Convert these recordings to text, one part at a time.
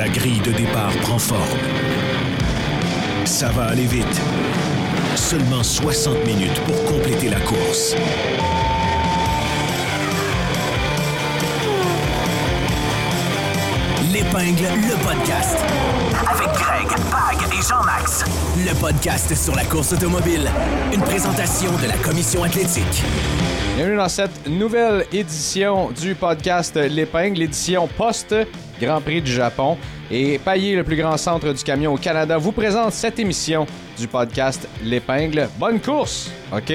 grille de départ prend forme. Ça va aller vite. Seulement 60 minutes pour compléter la course. L'Épingle, le podcast. Avec Greg, Pag et Jean-Max. Le podcast sur la course automobile. Une présentation de la Commission athlétique. Bienvenue dans cette nouvelle édition du podcast L'Épingle, l'édition post-Grand Prix du Japon. Et Paillé, le plus grand centre du camion au Canada, vous présente cette émission du podcast L'Épingle. Bonne course! OK.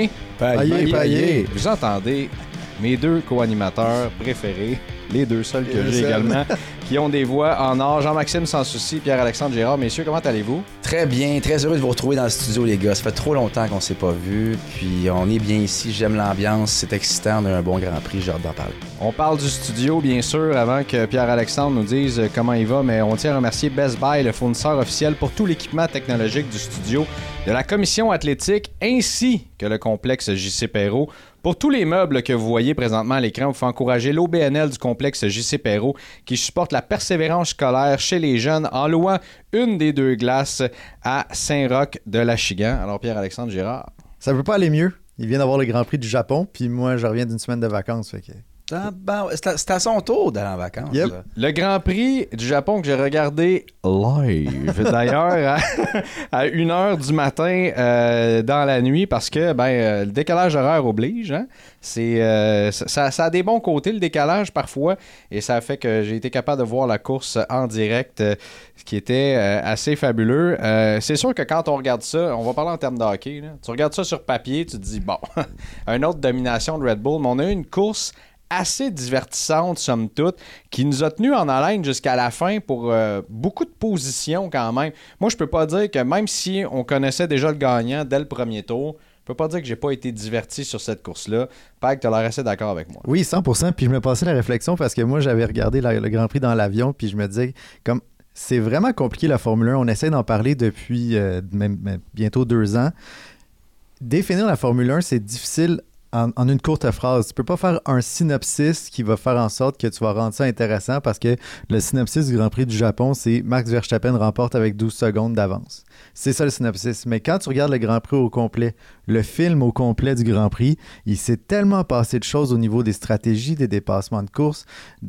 Paillé. Vous entendez mes deux co-animateurs préférés, les deux seuls que j'ai également, qui ont des voix en or. Jean-Maxime Sans Souci, Pierre-Alexandre Gérard. Messieurs, comment allez-vous? Très bien, très heureux de vous retrouver dans le studio, les gars. Ça fait trop longtemps qu'on s'est pas vus, puis on est bien ici. J'aime l'ambiance, c'est excitant, on a un bon Grand Prix, j'ai hâte d'en parler. On parle du studio, bien sûr, avant que Pierre-Alexandre nous dise comment il va, mais on tient à remercier Best Buy, le fournisseur officiel pour tout l'équipement technologique du studio, de la Commission athlétique, ainsi que le complexe J.C. Perrot. Pour tous les meubles que vous voyez présentement à l'écran, vous pouvez encourager l'OBNL du complexe J.C. Perrot qui supporte la persévérance scolaire chez les jeunes en louant une des deux glaces à Saint-Roch-de-l'Achigan. Alors Pierre-Alexandre Gérard. Ça peut pas aller mieux. Il vient d'avoir le Grand Prix du Japon, puis moi, je reviens d'une semaine de vacances. Fait que... C'est à son tour d'aller en vacances. Yep. Là. Le Grand Prix du Japon que j'ai regardé live, d'ailleurs, à 1h du matin dans la nuit, parce que le décalage horaire oblige. Hein? Ça a des bons côtés, le décalage, parfois, et ça a fait que j'ai été capable de voir la course en direct, ce qui était assez fabuleux. C'est sûr que quand on regarde ça, on va parler en termes de hockey, là. Tu regardes ça sur papier, tu te dis, bon, une autre domination de Red Bull, mais on a eu une course assez divertissante, somme toute, qui nous a tenus en haleine jusqu'à la fin pour beaucoup de positions quand même. Moi, je peux pas dire que même si on connaissait déjà le gagnant dès le premier tour, je peux pas dire que j'ai pas été diverti sur cette course-là. Pag, tu as l'air assez d'accord avec moi. Oui, 100%. Puis je me passais la réflexion parce que moi, j'avais regardé le Grand Prix dans l'avion, puis je me disais, comme c'est vraiment compliqué la Formule 1. On essaie d'en parler depuis bientôt 2 ans. Définir la Formule 1, c'est difficile en une courte phrase. Tu peux pas faire un synopsis qui va faire en sorte que tu vas rendre ça intéressant parce que le synopsis du Grand Prix du Japon, c'est Max Verstappen remporte avec 12 secondes d'avance. C'est ça le synopsis. Mais quand tu regardes le Grand Prix au complet, le film au complet du Grand Prix, il s'est tellement passé de choses au niveau des stratégies, des dépassements de course,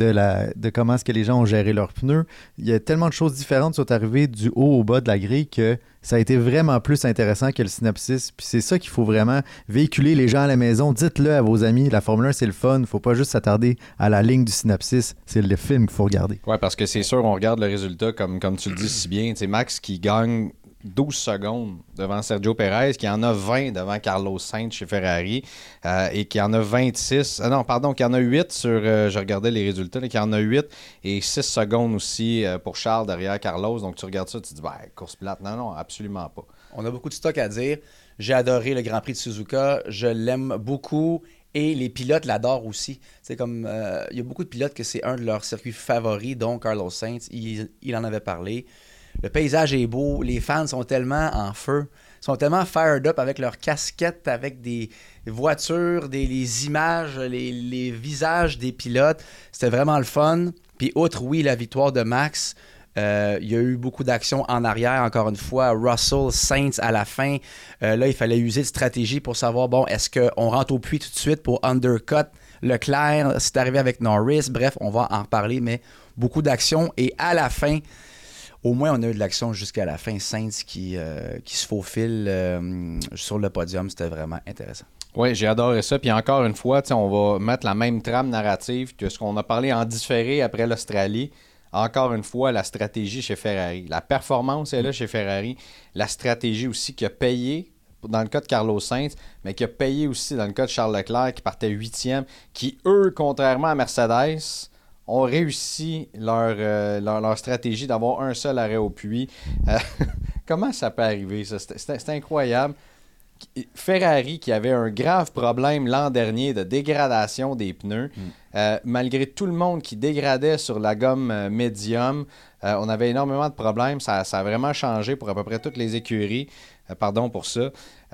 de comment est-ce que les gens ont géré leurs pneus. Il y a tellement de choses différentes qui sont arrivées du haut au bas de la grille que ça a été vraiment plus intéressant que le synopsis. Puis c'est ça qu'il faut vraiment véhiculer les gens à la maison. Dites-le à vos amis. La Formule 1, c'est le fun. Il ne faut pas juste s'attarder à la ligne du synopsis. C'est le film qu'il faut regarder. Oui, parce que c'est sûr, on regarde le résultat comme tu le dis si bien. C'est Max qui gagne 12 secondes devant Sergio Perez, qui en a 20 devant Carlos Sainz chez Ferrari et qui en a 26. Qui en a 8 sur... je regardais les résultats, qui en a 8 et 6 secondes aussi pour Charles derrière Carlos. Donc tu regardes ça, tu te dis, course plate. Non, absolument pas. On a beaucoup de stock à dire. J'ai adoré le Grand Prix de Suzuka. Je l'aime beaucoup. Et les pilotes l'adorent aussi. C'est comme il y a beaucoup de pilotes que c'est un de leurs circuits favoris, dont Carlos Sainz, il en avait parlé. Le paysage est beau, les fans sont tellement en feu, sont tellement fired up avec leurs casquettes, avec des voitures, les images, les visages des pilotes. C'était vraiment le fun. Puis outre, oui, la victoire de Max, il y a eu beaucoup d'actions en arrière, encore une fois. Russell, Sainz à la fin. Là, il fallait user de stratégie pour savoir, est-ce qu'on rentre au puits tout de suite pour undercut Leclerc? C'est arrivé avec Norris. Bref, on va en reparler, mais beaucoup d'actions. Et à la fin, au moins, on a eu de l'action jusqu'à la fin. Sainz qui se faufile sur le podium, c'était vraiment intéressant. Oui, j'ai adoré ça. Puis encore une fois, on va mettre la même trame narrative que ce qu'on a parlé en différé après l'Australie. Encore une fois, la stratégie chez Ferrari. La performance est là chez Ferrari. La stratégie aussi qui a payé dans le cas de Carlos Sainz, mais qui a payé aussi dans le cas de Charles Leclerc qui partait 8e, qui, eux, contrairement à Mercedes, ont réussi leur stratégie d'avoir un seul arrêt au puits. Comment ça peut arriver, ça? C'est incroyable. Ferrari, qui avait un grave problème l'an dernier de dégradation des pneus, malgré tout le monde qui dégradait sur la gomme médium, on avait énormément de problèmes. Ça a vraiment changé pour à peu près toutes les écuries. Pardon pour ça.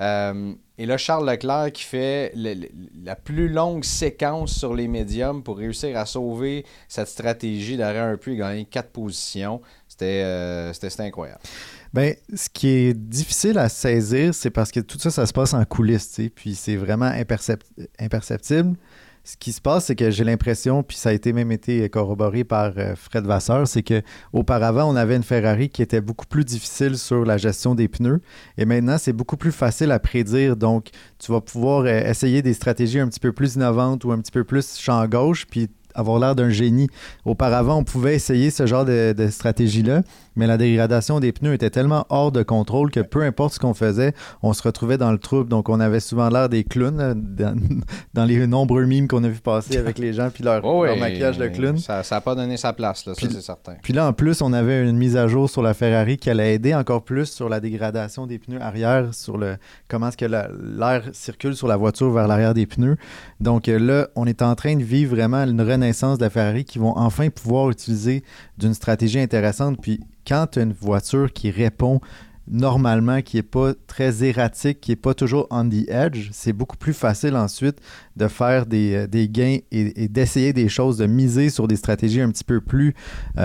Et là, Charles Leclerc qui fait la plus longue séquence sur les médiums pour réussir à sauver cette stratégie d'arrêt un peu et gagner 4 positions. C'était incroyable. Ben, ce qui est difficile à saisir, c'est parce que tout ça, ça se passe en coulisses, tu sais, puis c'est vraiment imperceptible. Ce qui se passe, c'est que j'ai l'impression, puis ça a même été corroboré par Fred Vasseur, c'est qu'auparavant, on avait une Ferrari qui était beaucoup plus difficile sur la gestion des pneus. Et maintenant, c'est beaucoup plus facile à prédire. Donc, tu vas pouvoir essayer des stratégies un petit peu plus innovantes ou un petit peu plus champ gauche, puis avoir l'air d'un génie. Auparavant, on pouvait essayer ce genre de stratégie-là, mais la dégradation des pneus était tellement hors de contrôle que peu importe ce qu'on faisait, on se retrouvait dans le trouble. Donc, on avait souvent l'air des clowns dans les nombreux mimes qu'on a vu passer avec les gens puis leur maquillage de clown. Ça n'a pas donné sa place, là, ça c'est certain. Puis là, en plus, on avait une mise à jour sur la Ferrari qui allait aider encore plus sur la dégradation des pneus arrière, sur comment est-ce que l'air circule sur la voiture vers l'arrière des pneus. Donc là, on est en train de vivre vraiment une renaissance de la Ferrari qui vont enfin pouvoir utiliser d'une stratégie intéressante. Puis quand tu as une voiture qui répond normalement, qui n'est pas très erratique, qui n'est pas toujours on the edge, c'est beaucoup plus facile ensuite de faire des gains et d'essayer des choses, de miser sur des stratégies un petit peu plus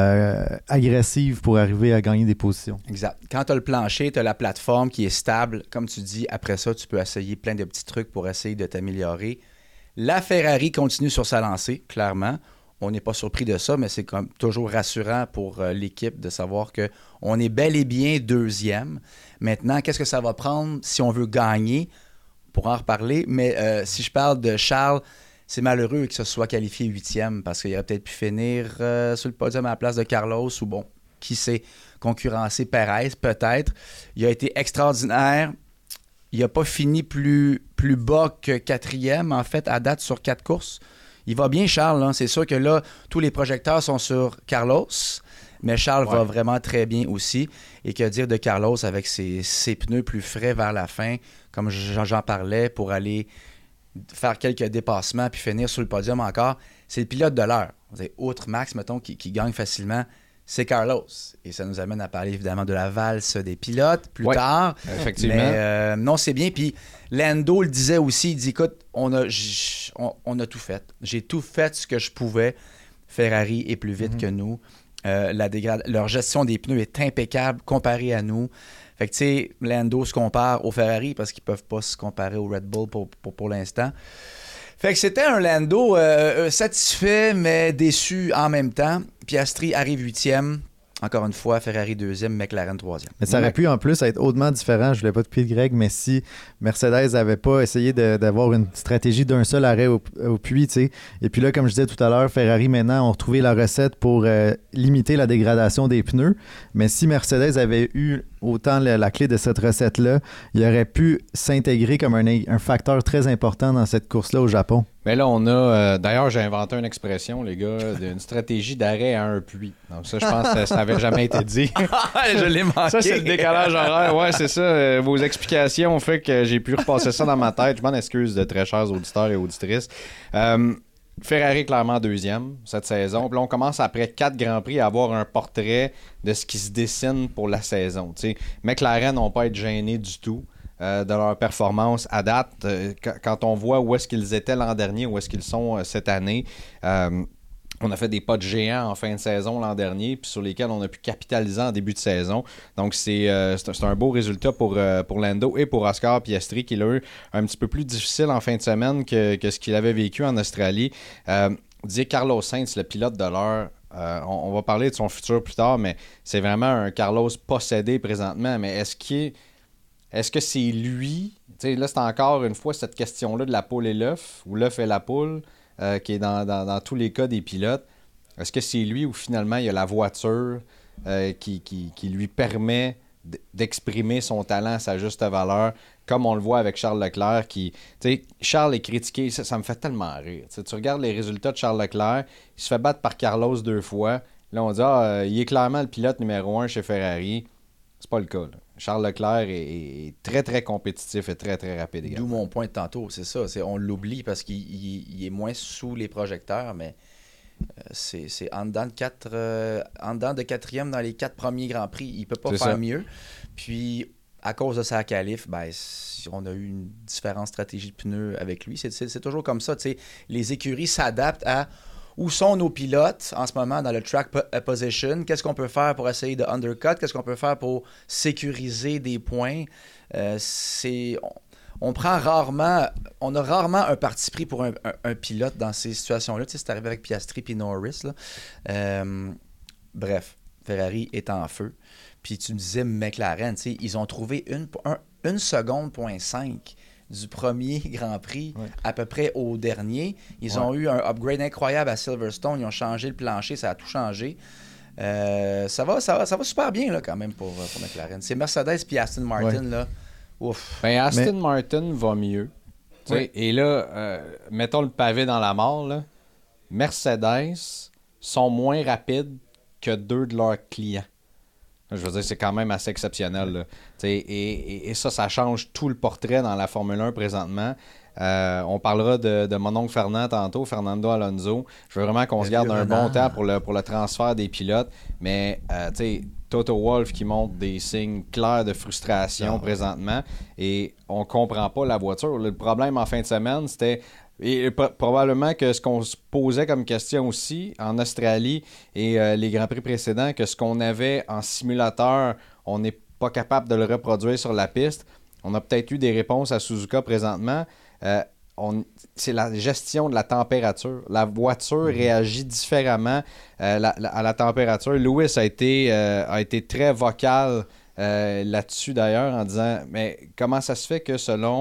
agressives pour arriver à gagner des positions. Exact. Quand tu as le plancher, tu as la plateforme qui est stable. Comme tu dis, après ça, tu peux essayer plein de petits trucs pour essayer de t'améliorer. La Ferrari continue sur sa lancée, clairement. On n'est pas surpris de ça, mais c'est comme toujours rassurant pour l'équipe de savoir qu'on est bel et bien deuxième. Maintenant, qu'est-ce que ça va prendre si on veut gagner? On pourra en reparler, mais si je parle de Charles, c'est malheureux qu'il se soit qualifié 8e parce qu'il aurait peut-être pu finir sur le podium à la place de Carlos ou bon, qui sait, concurrencer Perez peut-être. Il a été extraordinaire. Il n'a pas fini plus bas que 4e, en fait, à date sur 4 courses. Il va bien, Charles. Hein? C'est sûr que là, tous les projecteurs sont sur Carlos, mais Charles va vraiment très bien aussi. Et que dire de Carlos avec ses pneus plus frais vers la fin, comme j'en parlais, pour aller faire quelques dépassements puis finir sur le podium encore. C'est le pilote de l'heure. Outre Max, mettons, qui gagne facilement, c'est Carlos. Et ça nous amène à parler évidemment de la valse des pilotes plus tard. Effectivement. Mais non, c'est bien. Puis Lando le disait aussi, il dit, écoute, on a tout fait. J'ai tout fait ce que je pouvais. Ferrari est plus vite que nous. Leur gestion des pneus est impeccable comparée à nous. Fait que tu sais, Lando se compare au Ferrari parce qu'ils peuvent pas se comparer au Red Bull pour l'instant. Fait que c'était un Lando satisfait, mais déçu en même temps. Piastri arrive 8e. Encore une fois, Ferrari 2e, McLaren 3e. Mais ça aurait pu en plus être hautement différent. Je ne voulais pas te pied de Greg, mais si Mercedes n'avait pas essayé d'avoir une stratégie d'un seul arrêt au puits, tu sais. Et puis là, comme je disais tout à l'heure, Ferrari maintenant ont retrouvé la recette pour limiter la dégradation des pneus. Mais si Mercedes avait eu autant la clé de cette recette-là, il aurait pu s'intégrer comme un facteur très important dans cette course-là au Japon. Mais là, on a... d'ailleurs, j'ai inventé une expression, les gars, d'une stratégie d'arrêt à un puits. Donc ça, je pense que ça n'avait jamais été dit. Je l'ai manqué. Ça, c'est le décalage horaire. Ouais, c'est ça. Vos explications ont fait que j'ai pu repasser ça dans ma tête. Je m'en excuse de très chers auditeurs et auditrices. Ferrari, clairement, 2e cette saison. Puis là, on commence, après 4 Grands Prix, à avoir un portrait de ce qui se dessine pour la saison. T'sais, McLaren n'ont pas été gênés du tout de leur performance à date. Quand on voit où est-ce qu'ils étaient l'an dernier, où est-ce qu'ils sont cette année, on a fait des pas de géants en fin de saison l'an dernier, puis sur lesquels on a pu capitaliser en début de saison. Donc, c'est un beau résultat pour Lando et pour Oscar Piastri, qui l'a eu un petit peu plus difficile en fin de semaine que ce qu'il avait vécu en Australie. Dire Carlos Sainz, le pilote de l'heure, on va parler de son futur plus tard, mais c'est vraiment un Carlos possédé présentement. Mais est-ce que c'est lui? T'sais, là, c'est encore une fois cette question-là de la poule et l'œuf, ou l'œuf et la poule, qui est dans tous les cas des pilotes. Est-ce que c'est lui ou finalement il y a la voiture qui lui permet d'exprimer son talent à sa juste valeur, comme on le voit avec Charles Leclerc qui... Charles est critiqué, ça me fait tellement rire. Tu regardes les résultats de Charles Leclerc, il se fait battre par Carlos 2 fois. Là, on dit il est clairement le pilote numéro 1 chez Ferrari. C'est pas le cas. Là. Charles Leclerc est très, très compétitif et très, très rapide également. D'où mon point de tantôt, c'est ça. On l'oublie parce qu'il est moins sous les projecteurs, mais c'est en dedans de quatrième dans les 4 premiers Grands Prix. Il ne peut pas faire mieux. Puis, à cause de sa qualif, on a eu une différente stratégie de pneus avec lui. C'est toujours comme ça. Les écuries s'adaptent à où sont nos pilotes en ce moment dans le track position. Qu'est-ce qu'on peut faire pour essayer de undercut? Qu'est-ce qu'on peut faire pour sécuriser des points? On a rarement un parti pris pour un pilote dans ces situations-là. C'est arrivé avec Piastri et Norris. Bref, Ferrari est en feu. Puis tu me disais McLaren, ils ont trouvé 1 seconde, 0.5 du premier Grand Prix à peu près au dernier. Ils ont eu un upgrade incroyable à Silverstone. Ils ont changé le plancher, ça a tout changé. Ça va super bien là, quand même pour McLaren. C'est Mercedes puis Aston Martin. Là. Ouf. Aston Martin va mieux. Et là, mettons le pavé dans la mort. Là. Mercedes sont moins rapides que 2 de leurs clients. Je veux dire, c'est quand même assez exceptionnel. Là. Et ça change tout le portrait dans la Formule 1 présentement. On parlera de mon oncle Fernand tantôt, Fernando Alonso. Je veux vraiment qu'on se garde un bon temps pour le transfert des pilotes. Mais, Toto Wolff qui montre des signes clairs de frustration présentement. Et on comprend pas la voiture. Le problème en fin de semaine, c'était... Et probablement que ce qu'on se posait comme question aussi en Australie et les Grands Prix précédents, que ce qu'on avait en simulateur, on n'est pas capable de le reproduire sur la piste. On a peut-être eu des réponses à Suzuka présentement. C'est la gestion de la température. La voiture réagit différemment à la température. Lewis a été très vocal là-dessus d'ailleurs en disant mais comment ça se fait que selon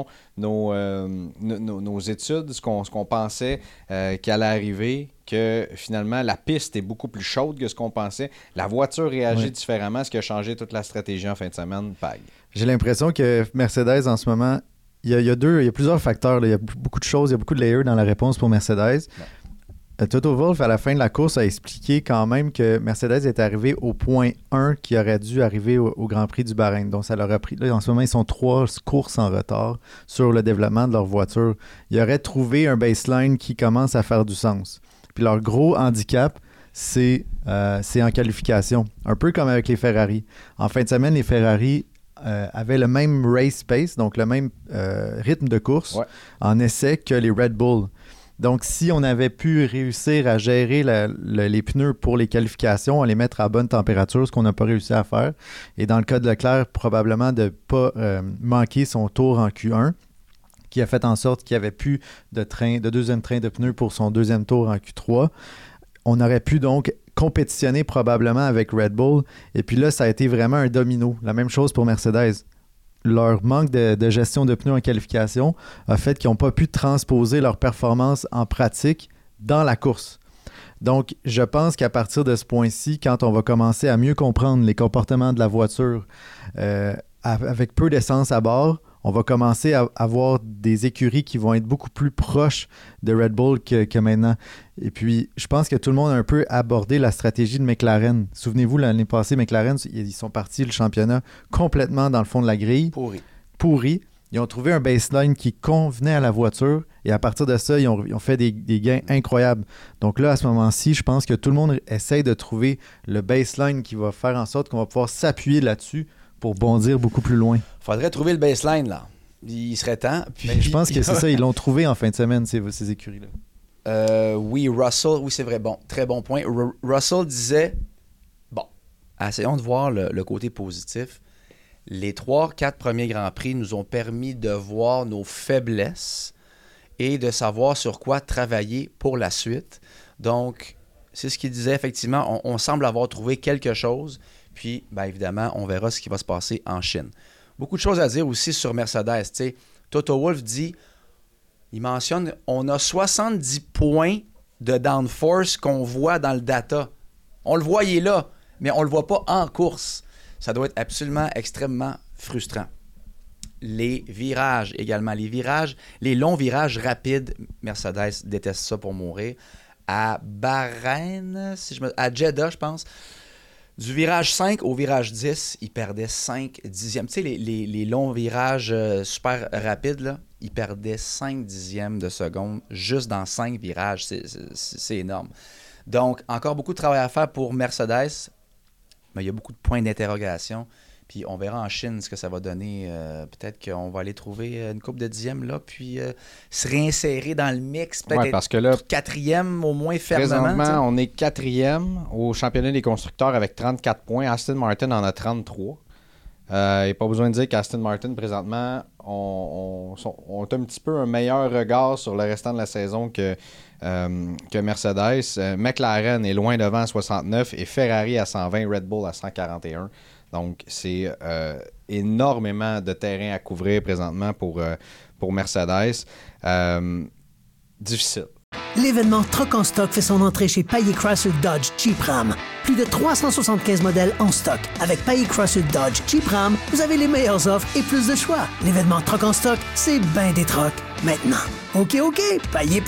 nos études, ce qu'on pensait qui allait arriver, que finalement la piste est beaucoup plus chaude que ce qu'on pensait, la voiture réagit différemment, ce qui a changé toute la stratégie en fin de semaine. Pag. J'ai l'impression que Mercedes en ce moment, il y a plusieurs facteurs, là. Il y a beaucoup de choses, il y a beaucoup de layers dans la réponse pour Mercedes. Toto Wolff, à la fin de la course, a expliqué quand même que Mercedes est arrivé au point 1 qui aurait dû arriver au Grand Prix du Bahreïn. Donc, ça leur a pris... Là, en ce moment, ils sont 3 courses en retard sur le développement de leur voiture. Ils auraient trouvé un baseline qui commence à faire du sens. Puis leur gros handicap, c'est en qualification. Un peu comme avec les Ferrari. En fin de semaine, les Ferrari avaient le même race pace, donc le même rythme de course en essai que les Red Bull. Donc, si on avait pu réussir à gérer les pneus pour les qualifications, à les mettre à bonne température, ce qu'on n'a pas réussi à faire, et dans le cas de Leclerc, probablement de ne pas manquer son tour en Q1, qui a fait en sorte qu'il n'y avait plus de deuxième train de pneus pour son deuxième tour en Q3. On aurait pu donc compétitionner probablement avec Red Bull, et puis là, ça a été vraiment un domino. La même chose pour Mercedes. Leur manque de gestion de pneus en qualification a fait qu'ils n'ont pas pu transposer leur performance en pratique dans la course. Donc, je pense qu'à partir de ce point-ci, quand on va commencer à mieux comprendre les comportements de la voiture avec peu d'essence à bord, on va commencer à avoir des écuries qui vont être beaucoup plus proches de Red Bull que maintenant. Et puis, je pense que tout le monde a un peu abordé la stratégie de McLaren. Souvenez-vous, l'année passée, McLaren, ils sont partis le championnat complètement dans le fond de la grille. Pourri. Ils ont trouvé un baseline qui convenait à la voiture et à partir de ça, ils ont fait des gains incroyables. Donc là, à ce moment-ci, je pense que tout le monde essaye de trouver le baseline qui va faire en sorte qu'on va pouvoir s'appuyer là-dessus pour bondir beaucoup plus loin. Faudrait trouver le baseline, là. Il serait temps. Puis... je pense que c'est ça, ils l'ont trouvé en fin de semaine, ces écuries-là. Oui, Russell, oui, c'est vrai. Bon, très bon point. Russell disait, essayons de voir le côté positif. Les 3-4 premiers Grands Prix nous ont permis de voir nos faiblesses et de savoir sur quoi travailler pour la suite. Donc, c'est ce qu'il disait, effectivement. On semble avoir trouvé quelque chose. Puis, évidemment, on verra ce qui va se passer en Chine. Beaucoup de choses à dire aussi sur Mercedes. T'sais. Toto Wolff il mentionne, on a 70 points de downforce qu'on voit dans le data. On le voit, il est là, mais on ne le voit pas en course. Ça doit être absolument extrêmement frustrant. Les virages également. Les longs virages rapides, Mercedes déteste ça pour mourir. À Bahreïn, à Jeddah, je pense. Du virage 5 au virage 10, il perdait 5 dixièmes. Tu sais, les longs virages super rapides, là, il perdait 5 dixièmes de seconde juste dans 5 virages. C'est énorme. Donc, encore beaucoup de travail à faire pour Mercedes, mais il y a beaucoup de points d'interrogation. Puis on verra en Chine ce que ça va donner. Peut-être qu'on va aller trouver une coupe de dixièmes là, puis se réinsérer dans le mix. Peut-être parce que là, quatrième au moins fermement. Présentement, on est quatrième au championnat des constructeurs avec 34 points. Aston Martin en a 33. Il n'y a pas besoin de dire qu'Aston Martin, présentement, ont un petit peu un meilleur regard sur le restant de la saison que Mercedes. McLaren est loin devant à 69 et Ferrari à 120, Red Bull à 141. Donc, c'est énormément de terrain à couvrir présentement pour Mercedes. Difficile. L'événement Troc en stock fait son entrée chez Payet Chrysler Dodge Jeep Ram. Plus de 375 modèles en stock. Avec Payet Chrysler Dodge Jeep Ram, vous avez les meilleures offres et plus de choix. L'événement Troc en stock, c'est ben des trocs. Maintenant, OK, Payet.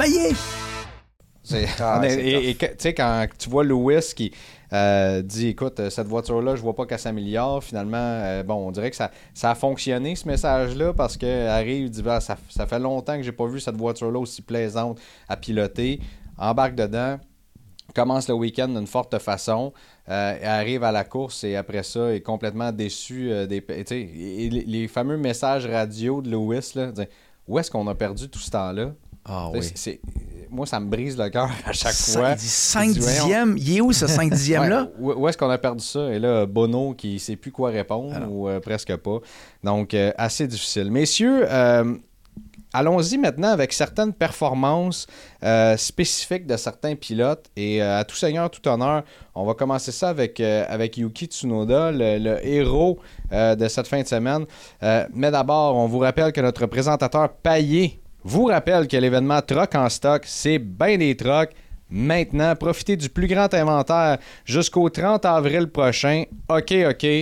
Tu sais, quand tu vois Lewis qui dit, écoute, cette voiture-là, je vois pas qu'elle s'améliore. Finalement, on dirait que ça a fonctionné, ce message-là, parce qu'elle arrive, il dit, ça fait longtemps que j'ai pas vu cette voiture-là aussi plaisante à piloter. Embarque dedans, commence le week-end d'une forte façon, arrive à la course et après ça, est complètement déçu. Les fameux messages radio de Lewis, là, où est-ce qu'on a perdu tout ce temps-là? Ah oui. Moi, ça me brise le cœur à chaque fois. Il dit 5 dixièmes. Il est où, ce 5 dixièmes-là? Où est-ce qu'on a perdu ça? Et là, Bono qui ne sait plus quoi répondre ou presque pas. Donc, assez difficile. Messieurs, allons-y maintenant avec certaines performances spécifiques de certains pilotes. Et à tout seigneur, tout honneur, on va commencer ça avec Yuki Tsunoda, le héros de cette fin de semaine. Mais d'abord, on vous rappelle que notre présentateur Payet vous rappelle que l'événement Troc en stock, c'est bien des trocs. Maintenant, profitez du plus grand inventaire jusqu'au 30 avril prochain. OK.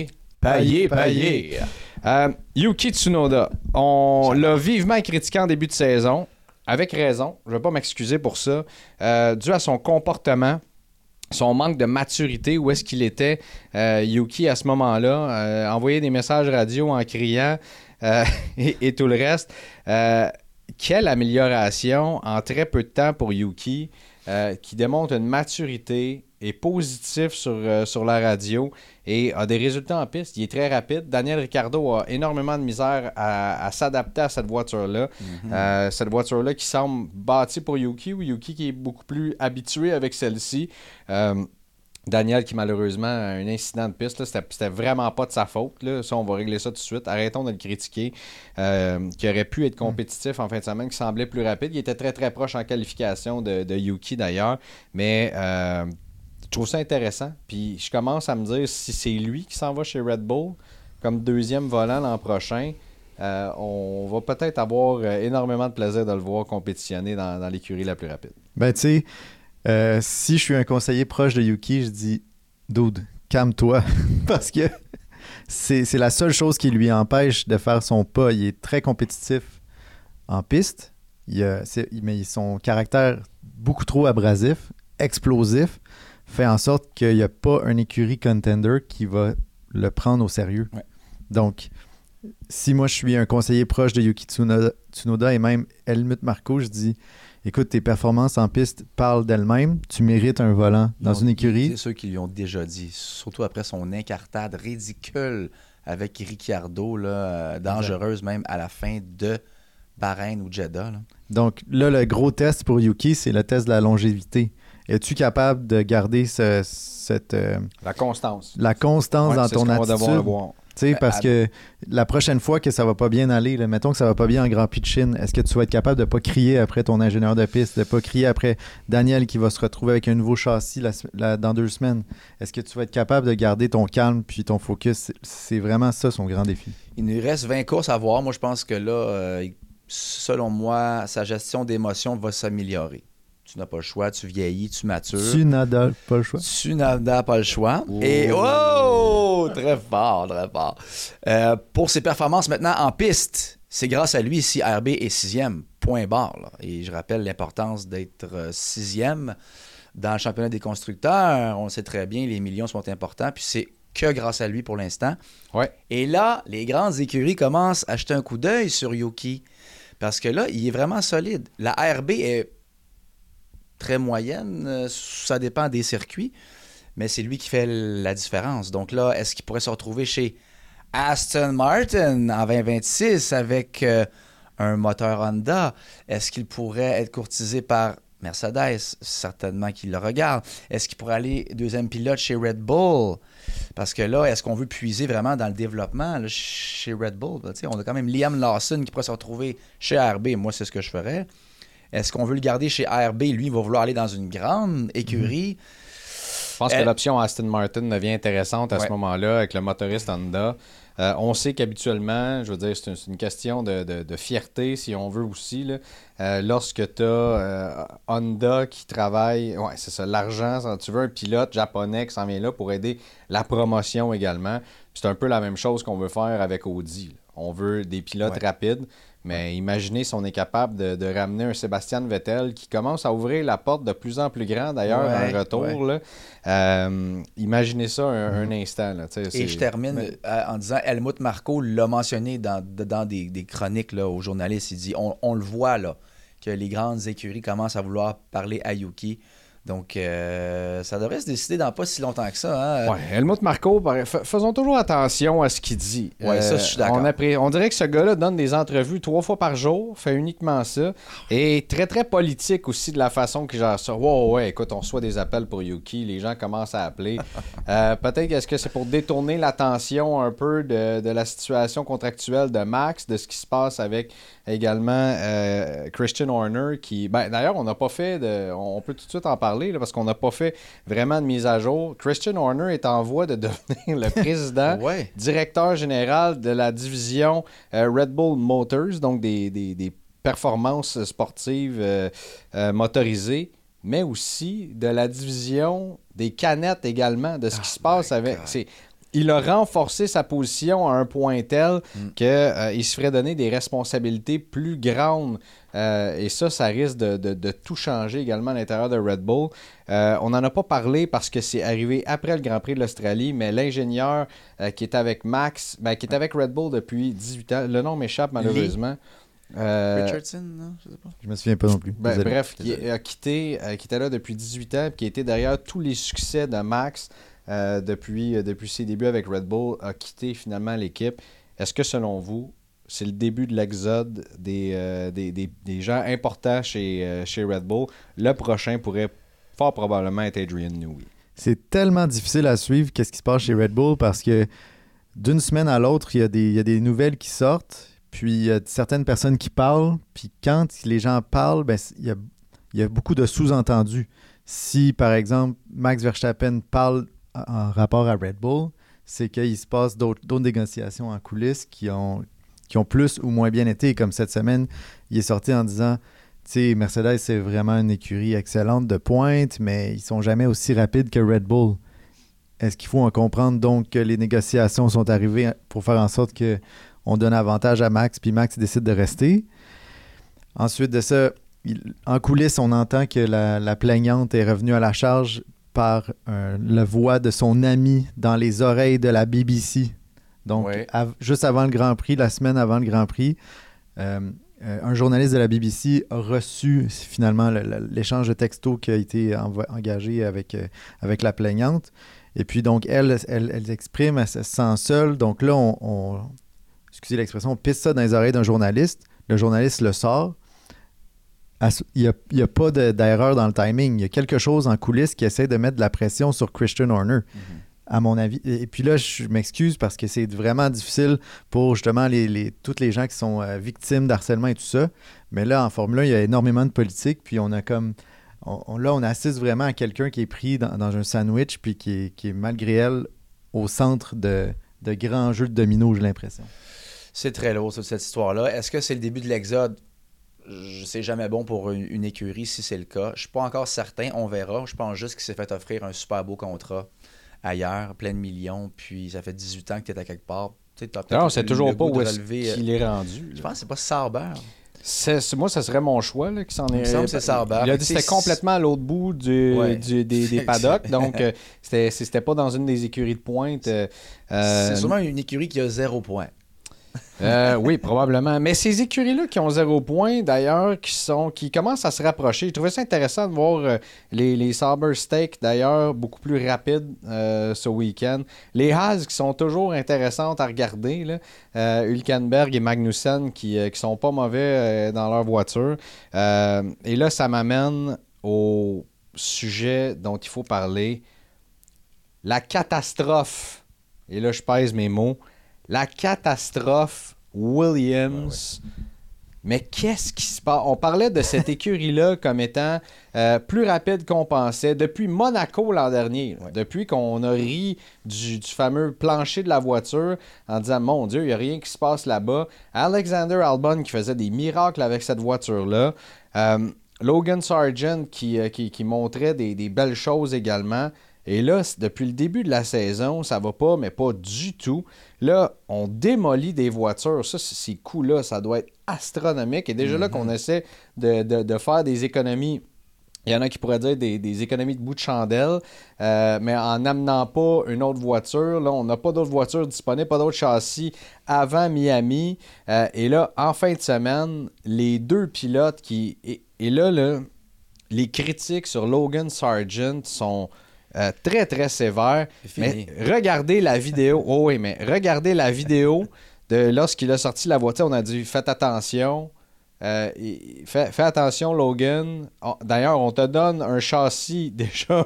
Payet. Yuki Tsunoda, on l'a vivement critiqué en début de saison, avec raison, je ne vais pas m'excuser pour ça, dû à son comportement, son manque de maturité, où est-ce qu'il était, Yuki, à ce moment-là, envoyer des messages radio en criant et tout le reste. Quelle amélioration en très peu de temps pour Yuki, qui démontre une maturité, est positif sur la radio et a des résultats en piste. Il est très rapide. Daniel Ricciardo a énormément de misère à s'adapter à cette voiture-là. Mm-hmm. Cette voiture-là qui semble bâtie pour Yuki, ou Yuki qui est beaucoup plus habitué avec celle-ci. Daniel qui malheureusement a un incident de piste, là, c'était vraiment pas de sa faute. Là. Ça, on va régler ça tout de suite. Arrêtons de le critiquer. Qui aurait pu être compétitif en fin de semaine, qui semblait plus rapide. Il était très très proche en qualification de Yuki d'ailleurs. Mais je trouve ça intéressant. Puis je commence à me dire si c'est lui qui s'en va chez Red Bull comme deuxième volant l'an prochain. On va peut-être avoir énormément de plaisir de le voir compétitionner dans l'écurie la plus rapide. Ben tu sais, si je suis un conseiller proche de Yuki, je dis « Dude, calme-toi » parce que c'est la seule chose qui lui empêche de faire son pas. Il est très compétitif en piste, mais son caractère beaucoup trop abrasif, explosif, fait en sorte qu'il n'y a pas un écurie contender qui va le prendre au sérieux. Ouais. Donc, si moi je suis un conseiller proche de Yuki Tsunoda et même Helmut Marko, je dis écoute, tes performances en piste parlent d'elles-mêmes. Tu mérites un volant dans une écurie. C'est ceux qui lui ont déjà dit, surtout après son incartade ridicule avec Ricciardo, là, dangereuse même à la fin de Bahreïn ou Jeddah. Là. Donc là, le gros test pour Yuki, c'est le test de la longévité. Es-tu capable de garder la constance. La constance dans ton attitude? On va devoir le voir. Parce que la prochaine fois que ça va pas bien aller, là, mettons que ça va pas bien en Grand Prix de Chine, est-ce que tu vas être capable de pas crier après ton ingénieur de piste, de pas crier après Daniel qui va se retrouver avec un nouveau châssis dans 2 semaines? Est-ce que tu vas être capable de garder ton calme puis ton focus? C'est vraiment ça son grand défi. Il nous reste 20 courses à voir. Moi, je pense que là, selon moi, sa gestion d'émotions va s'améliorer. Tu n'as pas le choix, tu vieillis, tu matures. Tu n'as pas le choix. Tu n'as pas le choix. Oh. Et très fort, très fort. Pour ses performances maintenant en piste, c'est grâce à lui si RB est 6e, point barre. Là. Et je rappelle l'importance d'être 6e Dans le championnat des constructeurs, on le sait très bien, les millions sont importants, puis c'est que grâce à lui pour l'instant. Ouais. Et là, les grandes écuries commencent à jeter un coup d'œil sur Yuki, parce que là, il est vraiment solide. La ARB est très moyenne, ça dépend des circuits, mais c'est lui qui fait la différence. Donc là, est-ce qu'il pourrait se retrouver chez Aston Martin en 2026 avec un moteur Honda? Est-ce qu'il pourrait être courtisé par Mercedes? Certainement qu'il le regarde. Est-ce qu'il pourrait aller deuxième pilote chez Red Bull? Parce que là, est-ce qu'on veut puiser vraiment dans le développement là, chez Red Bull? Là, on a quand même Liam Lawson qui pourrait se retrouver chez ARB. Moi, c'est ce que je ferais. Est-ce qu'on veut le garder chez ARB? Lui, il va vouloir aller dans une grande écurie. Je pense que l'option Aston Martin devient intéressante à ce moment-là avec le motoriste Honda. On sait qu'habituellement, je veux dire, c'est une question de fierté, si on veut aussi. Là. Lorsque tu as Honda qui travaille, ouais, c'est ça, l'argent, tu veux un pilote japonais qui s'en vient là pour aider la promotion également. Puis c'est un peu la même chose qu'on veut faire avec Audi. Là. On veut des pilotes rapides. Mais imaginez si on est capable de ramener un Sébastien Vettel qui commence à ouvrir la porte de plus en plus grand, d'ailleurs, en retour. Là. Imaginez ça un instant. Là, et je termine en disant, Helmut Marko l'a mentionné dans des chroniques là, aux journalistes. Il dit, on le voit, là, que les grandes écuries commencent à vouloir parler à Yuki. Donc, ça devrait se décider dans pas si longtemps que ça. Hein? Ouais, Helmut Marko, faisons toujours attention à ce qu'il dit. Oui, ça, je suis d'accord. On dirait que ce gars-là donne des entrevues 3 fois par jour, fait uniquement ça, et très, très politique aussi de la façon qu'il gère ça. Ouais, écoute, on reçoit des appels pour Yuki, les gens commencent à appeler. Peut-être est-ce que c'est pour détourner l'attention un peu de la situation contractuelle de Max, de ce qui se passe avec également Christian Horner, qui... Ben, d'ailleurs, on n'a pas fait on peut tout de suite en parler, là, parce qu'on n'a pas fait vraiment de mise à jour. Christian Horner est en voie de devenir le président, directeur général de la division Red Bull Motors, donc des performances sportives motorisées, mais aussi de la division des canettes également, de ce qui se passe avec... Il a renforcé sa position à un point tel qu'il se ferait donner des responsabilités plus grandes. Et ça risque de tout changer également à l'intérieur de Red Bull. On n'en a pas parlé parce que c'est arrivé après le Grand Prix de l'Australie, mais l'ingénieur qui est avec Max, qui est avec Red Bull depuis 18 ans, le nom m'échappe malheureusement. Richardson, non? Je sais pas. Je me souviens pas non plus. Bref, qui était là depuis 18 ans et qui a été derrière tous les succès de Max. Depuis ses débuts avec Red Bull, a quitté finalement l'équipe. Est-ce que, selon vous, c'est le début de l'exode des gens importants chez Red Bull? Le prochain pourrait fort probablement être Adrian Newey. C'est tellement difficile à suivre qu'est-ce qui se passe chez Red Bull parce que d'une semaine à l'autre, il y a des nouvelles qui sortent, puis il y a certaines personnes qui parlent, puis quand les gens parlent, ben, il y a beaucoup de sous-entendus. Si, par exemple, Max Verstappen parle en rapport à Red Bull, c'est qu'il se passe d'autres négociations en coulisses qui ont plus ou moins bien été. Comme cette semaine, il est sorti en disant, tu sais, Mercedes, c'est vraiment une écurie excellente de pointe, mais ils sont jamais aussi rapides que Red Bull. Est-ce qu'il faut en comprendre donc que les négociations sont arrivées pour faire en sorte qu'on donne avantage à Max, puis Max décide de rester? Ensuite de ça, en coulisses, on entend que la plaignante est revenue à la charge par la voix de son ami dans les oreilles de la BBC. Donc, juste avant le Grand Prix, la semaine avant le Grand Prix, un journaliste de la BBC a reçu finalement l'échange de textos qui a été engagé avec la plaignante. Et puis, donc, elle exprime, elle se sent seule. Donc là, excusez l'expression, on pisse ça dans les oreilles d'un journaliste. Le journaliste le sort. Il n'y a pas d'erreur dans le timing. Il y a quelque chose en coulisses qui essaie de mettre de la pression sur Christian Horner, à mon avis. Et puis là, je m'excuse parce que c'est vraiment difficile pour justement toutes les gens qui sont victimes d'harcèlement et tout ça. Mais là, en Formule 1, il y a énormément de politique. Puis on a comme... on assiste vraiment à quelqu'un qui est pris dans un sandwich puis qui est malgré elle au centre de grands jeux de domino, j'ai l'impression. C'est très lourd, cette histoire-là. Est-ce que c'est le début de l'exode? C'est jamais bon pour une écurie si c'est le cas. Je suis pas encore certain, on verra. Je pense juste qu'il s'est fait offrir un super beau contrat ailleurs, plein de millions, puis ça fait 18 ans que tu es à quelque part. Non, c'est toujours pas où est-ce qu'il est rendu. Je pense que c'est pas Sauber. Moi, ça serait mon choix là, qui s'en est. Il me semble que c'est Sauber. Il a dit que c'était complètement à l'autre bout des paddocks, donc c'était pas dans une des écuries de pointe. C'est sûrement une écurie qui a 0 point. Oui, probablement. Mais ces écuries-là qui ont 0 point, d'ailleurs, qui commencent à se rapprocher. Je trouvais ça intéressant de voir les Sauber Steak, d'ailleurs, beaucoup plus rapides ce week-end. Les Haas qui sont toujours intéressantes à regarder. Là. Hülkenberg et Magnussen qui sont pas mauvais dans leur voiture. Et là, ça m'amène au sujet dont il faut parler. La catastrophe. Et là, je pèse mes mots. La catastrophe Williams. Ouais. Mais qu'est-ce qui se passe? On parlait de cette écurie-là comme étant plus rapide qu'on pensait. Depuis Monaco l'an dernier, depuis qu'on a ri du fameux plancher de la voiture en disant « Mon Dieu, il n'y a rien qui se passe là-bas. » Alexander Albon qui faisait des miracles avec cette voiture-là. Logan Sargent qui montrait des belles choses également. Et là, depuis le début de la saison, ça va pas, mais pas du tout. Là, on démolit des voitures. Ça, ces coûts-là, ça doit être astronomique. Et déjà là qu'on essaie de faire des économies, il y en a qui pourraient dire des économies de bout de chandelle, mais en n'amenant pas une autre voiture. Là, on n'a pas d'autres voitures disponibles, pas d'autres châssis avant Miami. Et là, en fin de semaine, les deux pilotes qui... Et là, les critiques sur Logan Sargent sont... très, très sévère. Mais regardez la vidéo. Oh oui, mais regardez la vidéo de lorsqu'il a sorti la voiture. On a dit faites attention. Fais attention, Logan. D'ailleurs, on te donne un châssis déjà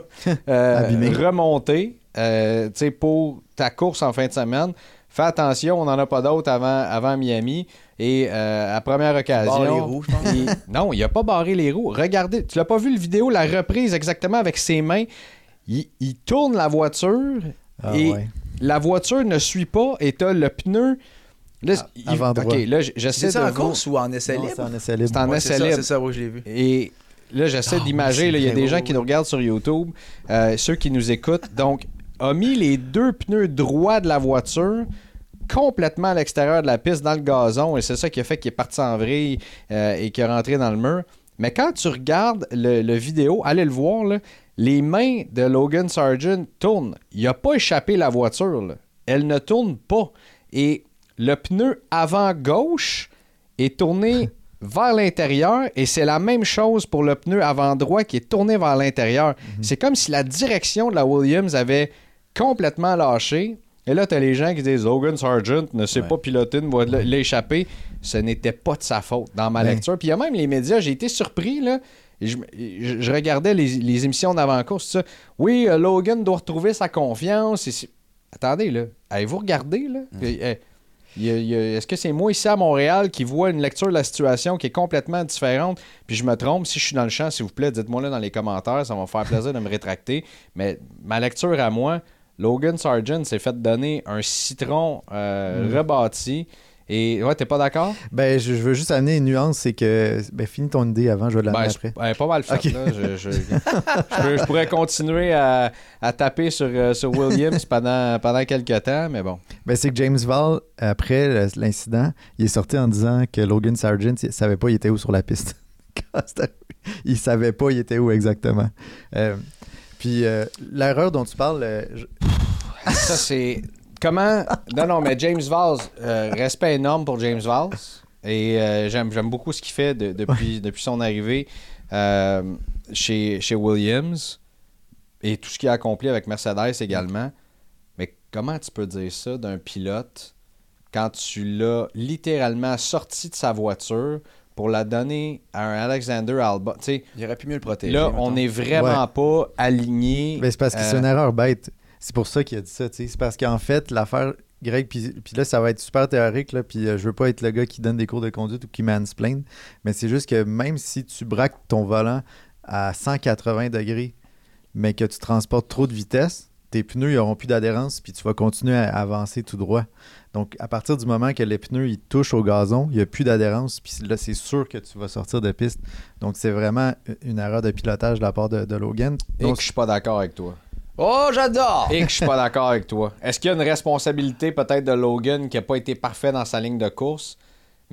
remonté pour ta course en fin de semaine. Fais attention, on n'en a pas d'autres avant Miami. Et à première occasion... Barre les roues, je pense. Non, il n'a pas barré les roues. Regardez, tu l'as pas vu le vidéo, la reprise exactement avec ses mains. Il tourne la voiture et la voiture ne suit pas et t'as le pneu. Là, avant droit. OK, là, j'essaie c'est de... ça en course ou en essai libre? C'est en essai libre. C'est en essai libre. C'est ça, oui, je l'ai vu. Et là, j'essaie d'imager. Il y a des gens qui nous regardent sur YouTube, ceux qui nous écoutent. Donc, a mis les deux pneus droits de la voiture complètement à l'extérieur de la piste, dans le gazon. Et c'est ça qui a fait qu'il est parti en vrille et qu'il est rentré dans le mur. Mais quand tu regardes le vidéo, allez le voir, là, les mains de Logan Sargent tournent. Il n'a pas échappé la voiture. Là. Elle ne tourne pas. Et le pneu avant gauche est tourné vers l'intérieur et c'est la même chose pour le pneu avant droit qui est tourné vers l'intérieur. Mm-hmm. C'est comme si la direction de la Williams avait complètement lâché. Et là, tu as les gens qui disent Logan Sargent ne sait pas piloter une voie de l'échapper. Ce n'était pas de sa faute dans ma lecture. Puis il y a même les médias, j'ai été surpris, là. Je regardais les émissions d'avant-course, tout ça. Oui, Logan doit retrouver sa confiance. Attendez, là. Avez-vous regardé, là? Est-ce que c'est moi ici à Montréal qui vois une lecture de la situation qui est complètement différente? Puis je me trompe. Si je suis dans le champ, s'il vous plaît, dites-moi là dans les commentaires. Ça va me faire plaisir de me rétracter. Mais ma lecture à moi, Logan Sargent s'est fait donner un citron rebâti. Et ouais, t'es pas d'accord? Ben, je veux juste amener une nuance, c'est que... Ben, finis ton idée avant, je vais l'amener après. Pas mal fait, okay. Là. Je pourrais continuer à taper sur Williams pendant quelques temps, mais bon. Ben, c'est que James Vall, après l'incident, il est sorti en disant que Logan Sargent, il savait pas il était où sur la piste. Il savait pas il était où exactement. Puis, l'erreur dont tu parles... Ça, c'est... Comment... Non, mais James Valls, respect énorme pour James Valls. Et j'aime beaucoup ce qu'il fait depuis son arrivée chez Williams et tout ce qu'il a accompli avec Mercedes également. Mais comment tu peux dire ça d'un pilote quand tu l'as littéralement sorti de sa voiture pour la donner à un Alexander Albon? T'sais, il aurait pu mieux le protéger. Là, on n'est vraiment pas aligné. Mais c'est parce que c'est une erreur bête. C'est pour ça qu'il a dit ça, tu sais. C'est parce qu'en fait, l'affaire Greg, puis là, ça va être super théorique, là, puis je veux pas être le gars qui donne des cours de conduite ou qui mansplain, mais c'est juste que même si tu braques ton volant à 180 degrés, mais que tu transportes trop de vitesse, tes pneus n'auront plus d'adhérence, puis tu vas continuer à avancer tout droit. Donc, à partir du moment que les pneus ils touchent au gazon, il n'y a plus d'adhérence, puis là, c'est sûr que tu vas sortir de piste. Donc, c'est vraiment une erreur de pilotage de la part de Logan. Donc, je suis pas d'accord avec toi. Oh, j'adore! Et que je suis pas d'accord avec toi. Est-ce qu'il y a une responsabilité peut-être de Logan qui n'a pas été parfait dans sa ligne de course? Mais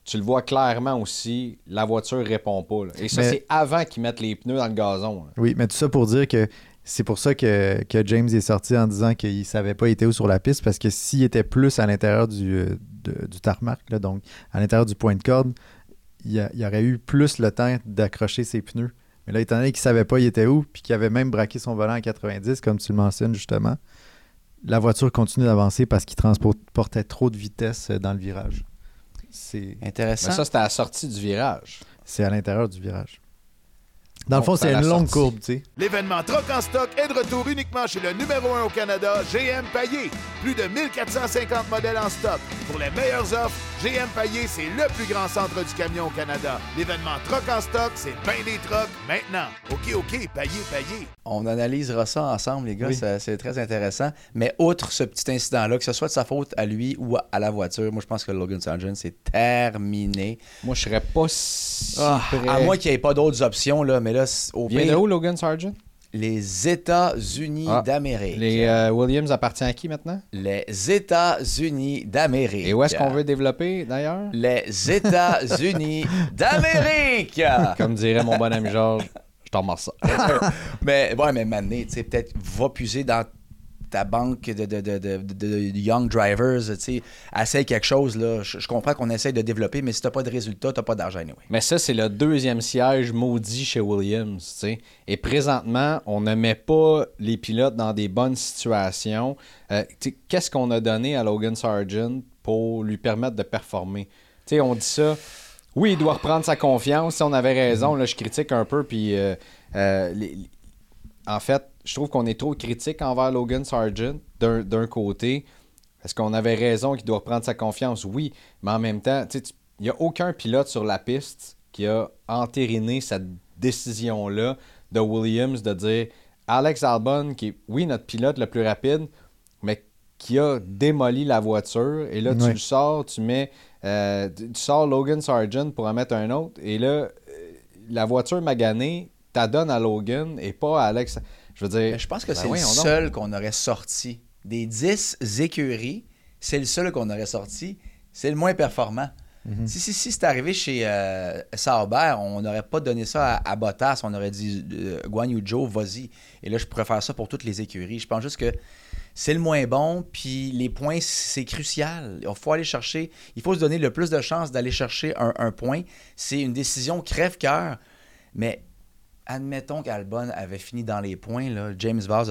tu le vois clairement aussi, la voiture répond pas. Là. Et ça, c'est avant qu'ils mettent les pneus dans le gazon. Là. Oui, mais tout ça pour dire que c'est pour ça que James est sorti en disant qu'il ne savait pas il était où sur la piste, parce que s'il était plus à l'intérieur du tarmac, là, donc à l'intérieur du point de corde, il aurait eu plus le temps d'accrocher ses pneus. Mais là, étant donné qu'il ne savait pas il était où, puis qu'il avait même braqué son volant à 90, comme tu le mentionnes justement, la voiture continue d'avancer parce qu'il transportait trop de vitesse dans le virage. C'est intéressant. Mais ça, c'était à la sortie du virage. C'est à l'intérieur du virage. Dans le Donc, fond, c'est une longue sortie. courbe, tu sais. L'événement Troc en stock est de retour uniquement chez le numéro 1 au Canada, GM Payet. Plus de 1450 modèles en stock. Pour les meilleures offres, GM Payet, c'est le plus grand centre du camion au Canada. L'événement Troc en stock, c'est ben des trocs maintenant. OK, Payet. On analysera ça ensemble, les gars. Oui. C'est très intéressant. Mais outre ce petit incident-là, que ce soit de sa faute à lui ou à la voiture, moi, je pense que Logan Sargent, c'est terminé. Moi, je serais pas si prêt. À moins qu'il n'y ait pas d'autres options, là. Mais là, au Vient de pire, où, Logan Sargent? les États-Unis d'Amérique. Les Williams appartient à qui maintenant? Les États-Unis d'Amérique. Et où est-ce qu'on veut développer, d'ailleurs? Les États-Unis d'Amérique! Comme dirait mon bon ami Georges, je t'en remercie ça. mais maintenant, tu sais, peut-être va puiser dans ta banque de young drivers, tu sais, essaye quelque chose, là. Je comprends qu'on essaye de développer, mais si t'as pas de résultat, t'as pas d'argent anyway. Mais ça, c'est le deuxième siège maudit chez Williams, tu sais. Et présentement, on ne met pas les pilotes dans des bonnes situations. Tu sais, qu'est-ce qu'on a donné à Logan Sargent pour lui permettre de performer? Tu sais, on dit ça... Oui, il doit reprendre sa confiance. Si on avait raison, là, je critique un peu, puis... en fait, je trouve qu'on est trop critique envers Logan Sargent d'un côté. Est-ce qu'on avait raison qu'il doit reprendre sa confiance? Oui, mais en même temps, il n'y a aucun pilote sur la piste qui a entériné cette décision-là de Williams de dire Alex Albon, qui est, oui, notre pilote le plus rapide, mais qui a démoli la voiture. Et là, tu le sors, tu sors Logan Sargent pour en mettre un autre. Et là, la voiture maganée, t'adonnes à Logan et pas à Alex. Je veux dire... Mais je pense que c'est le seul qu'on aurait sorti. Des 10 écuries, c'est le seul qu'on aurait sorti. C'est le moins performant. Mm-hmm. Si c'est arrivé chez Sauber, on n'aurait pas donné ça à Bottas. On aurait dit Guan Yu Zhou, vas-y. Et là, je pourrais faire ça pour toutes les écuries. Je pense juste que c'est le moins bon, puis les points, c'est crucial. Il faut aller chercher... Il faut se donner le plus de chances d'aller chercher un point. C'est une décision crève-cœur, mais... Admettons qu'Albon avait fini dans les points, là, James Vaz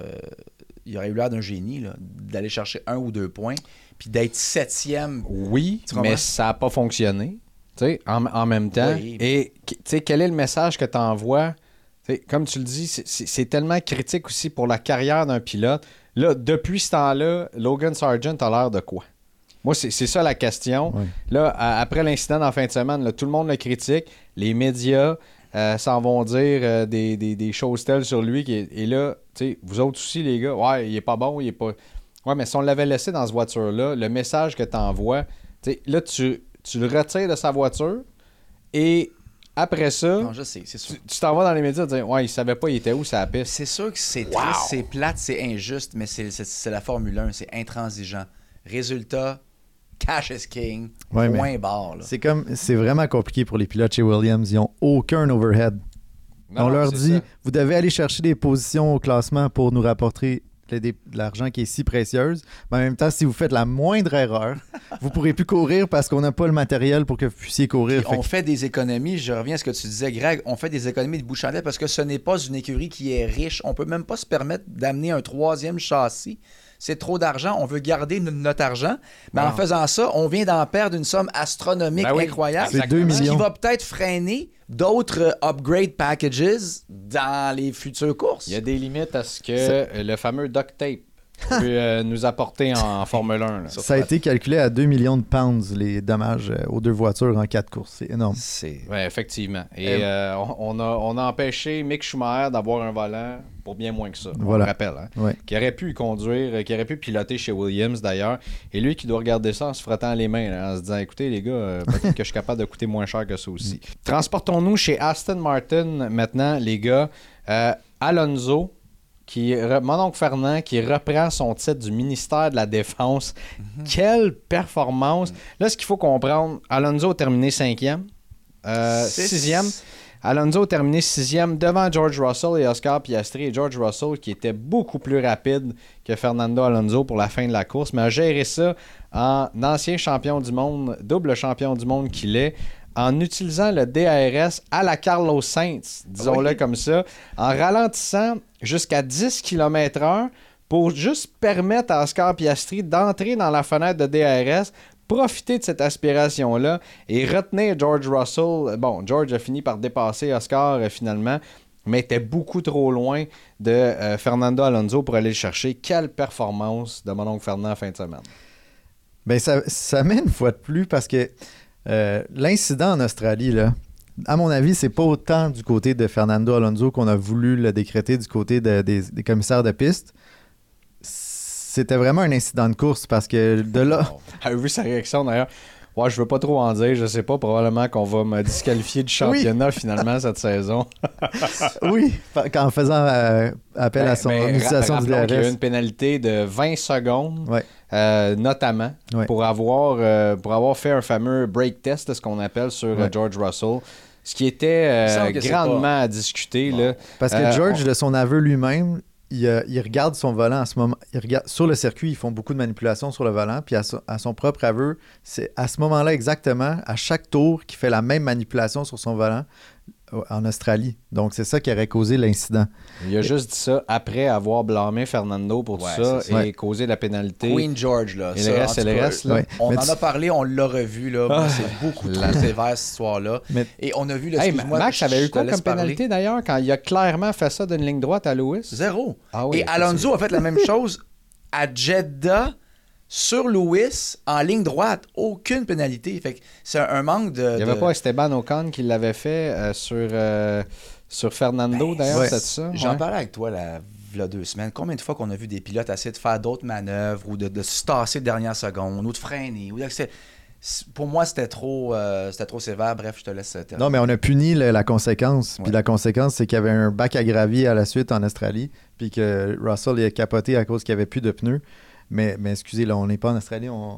il aurait eu l'air d'un génie là, d'aller chercher 1 ou 2 points, puis d'être 7e. Oui, mais ça n'a pas fonctionné, en même temps. Oui. Et quel est le message que tu envoies? Comme tu le dis, c'est tellement critique aussi pour la carrière d'un pilote. Là, depuis ce temps-là, Logan Sargent a l'air de quoi? Moi, c'est ça la question. Oui. Là, après l'incident en fin de semaine, là, tout le monde le critique, les médias... s'en vont dire des choses telles sur lui. Et là, tu sais, vous autres aussi, les gars, ouais, il est pas bon, il est pas... Ouais, mais si on l'avait laissé dans cette voiture-là, le message que tu envoies, tu sais, là, tu le retires de sa voiture et après ça, non, je sais, c'est sûr. Tu t'en vas dans les médias et dire, ouais, il savait pas, il était où, ça piste. C'est sûr que c'est triste, c'est plate, c'est injuste, mais c'est la Formule 1, c'est intransigeant. Résultat... Cash is king, point barre. C'est vraiment compliqué pour les pilotes chez Williams. Ils n'ont aucun overhead. On leur dit, vous devez aller chercher des positions au classement pour nous rapporter de l'argent qui est si précieuse. Mais en même temps, si vous faites la moindre erreur, vous ne pourrez plus courir parce qu'on n'a pas le matériel pour que vous puissiez courir. On fait des économies, je reviens à ce que tu disais, Greg, on fait des économies de bouche-en-tête parce que ce n'est pas une écurie qui est riche. On ne peut même pas se permettre d'amener un 3e châssis. C'est trop d'argent, on veut garder notre argent. Mais en faisant ça, on vient d'en perdre une somme astronomique incroyable. C'est 2 millions. Ce qui va peut-être freiner d'autres upgrade packages dans les futures courses. Il y a des limites à ce que le fameux duct tape peut nous apporter en Formule 1. Là. Ça a été calculé à 2 millions de pounds, les dommages aux 2 voitures en 4 courses. C'est énorme. Oui, effectivement. Et on a empêché Mick Schumacher d'avoir un volant pour bien moins que ça. Voilà. On le rappelle. Hein? Qui aurait pu conduire, qui aurait pu piloter chez Williams d'ailleurs. Et lui qui doit regarder ça en se frottant les mains, là, en se disant, écoutez les gars, peut-être que je suis capable de coûter moins cher que ça aussi. Transportons-nous chez Aston Martin maintenant, les gars. Alonso, mon oncle Fernand, qui reprend son titre du ministère de la Défense. Quelle performance! Là, ce qu'il faut comprendre, Alonso a terminé 5e, 6e. Alonso a terminé 6e devant George Russell et Oscar Piastri. Et George Russell, qui était beaucoup plus rapide que Fernando Alonso pour la fin de la course, mais a géré ça en ancien champion du monde, double champion du monde qu'il est, en utilisant le DRS à la Carlos Sainz, disons-le comme ça, en ralentissant jusqu'à 10 km/h pour juste permettre à Oscar Piastri d'entrer dans la fenêtre de DRS, profiter de cette aspiration-là et retenir George Russell. Bon, George a fini par dépasser Oscar finalement, mais était beaucoup trop loin de Fernando Alonso pour aller le chercher. Quelle performance de mon oncle Fernand en fin de semaine. Ben ça met une fois de plus parce que l'incident en Australie, là, à mon avis, c'est pas autant du côté de Fernando Alonso qu'on a voulu le décréter du côté des commissaires de piste. C'était vraiment un incident de course parce que de là... Avez-vous vu sa réaction d'ailleurs? Ouais, je veux pas trop en dire, je sais pas, probablement qu'on va me disqualifier du championnat finalement cette saison. Oui, en faisant appel à son utilisation du DRS. Il y a eu une pénalité de 20 secondes, notamment, pour avoir fait un fameux break test, ce qu'on appelle sur George Russell. Ce qui était grandement à discuter. Bon. Là. Parce que George, de son aveu lui-même, il regarde son volant à ce moment. Sur le circuit, ils font beaucoup de manipulations sur le volant. Puis à son propre aveu, c'est à ce moment-là exactement, à chaque tour, qu'il fait la même manipulation sur son volant en Australie. Donc, c'est ça qui aurait causé l'incident. Il a juste dit ça après avoir blâmé Fernando pour tout ça et causé la pénalité. Queen George, là. Et ça, le reste. Là. On en a parlé, on l'a revu, là. C'est beaucoup trop sévère, cette histoire-là. Et on a vu, là, excuse-moi, Max avait eu quoi comme pénalité, d'ailleurs, quand il a clairement fait ça d'une ligne droite à Lewis? 0. Ah oui, et Alonso a fait la même chose à Jeddah, sur Lewis, en ligne droite, aucune pénalité. Fait que c'est un manque de... Il n'y avait pas Esteban Ocon qui l'avait fait sur Fernando, d'ailleurs, c'est ça? J'en parlais avec toi il y a 2 semaines. Combien de fois qu'on a vu des pilotes essayer de faire d'autres manœuvres ou de se tasser de dernière seconde ou de freiner? Pour moi, c'était trop sévère. Bref, je te laisse terminer. Non, mais on a puni la conséquence. Puis la conséquence, c'est qu'il y avait un bac à gravier à la suite en Australie, puis que Russell il a capoté à cause qu'il n'y avait plus de pneus. Mais excusez, là, on n'est pas en Australie, on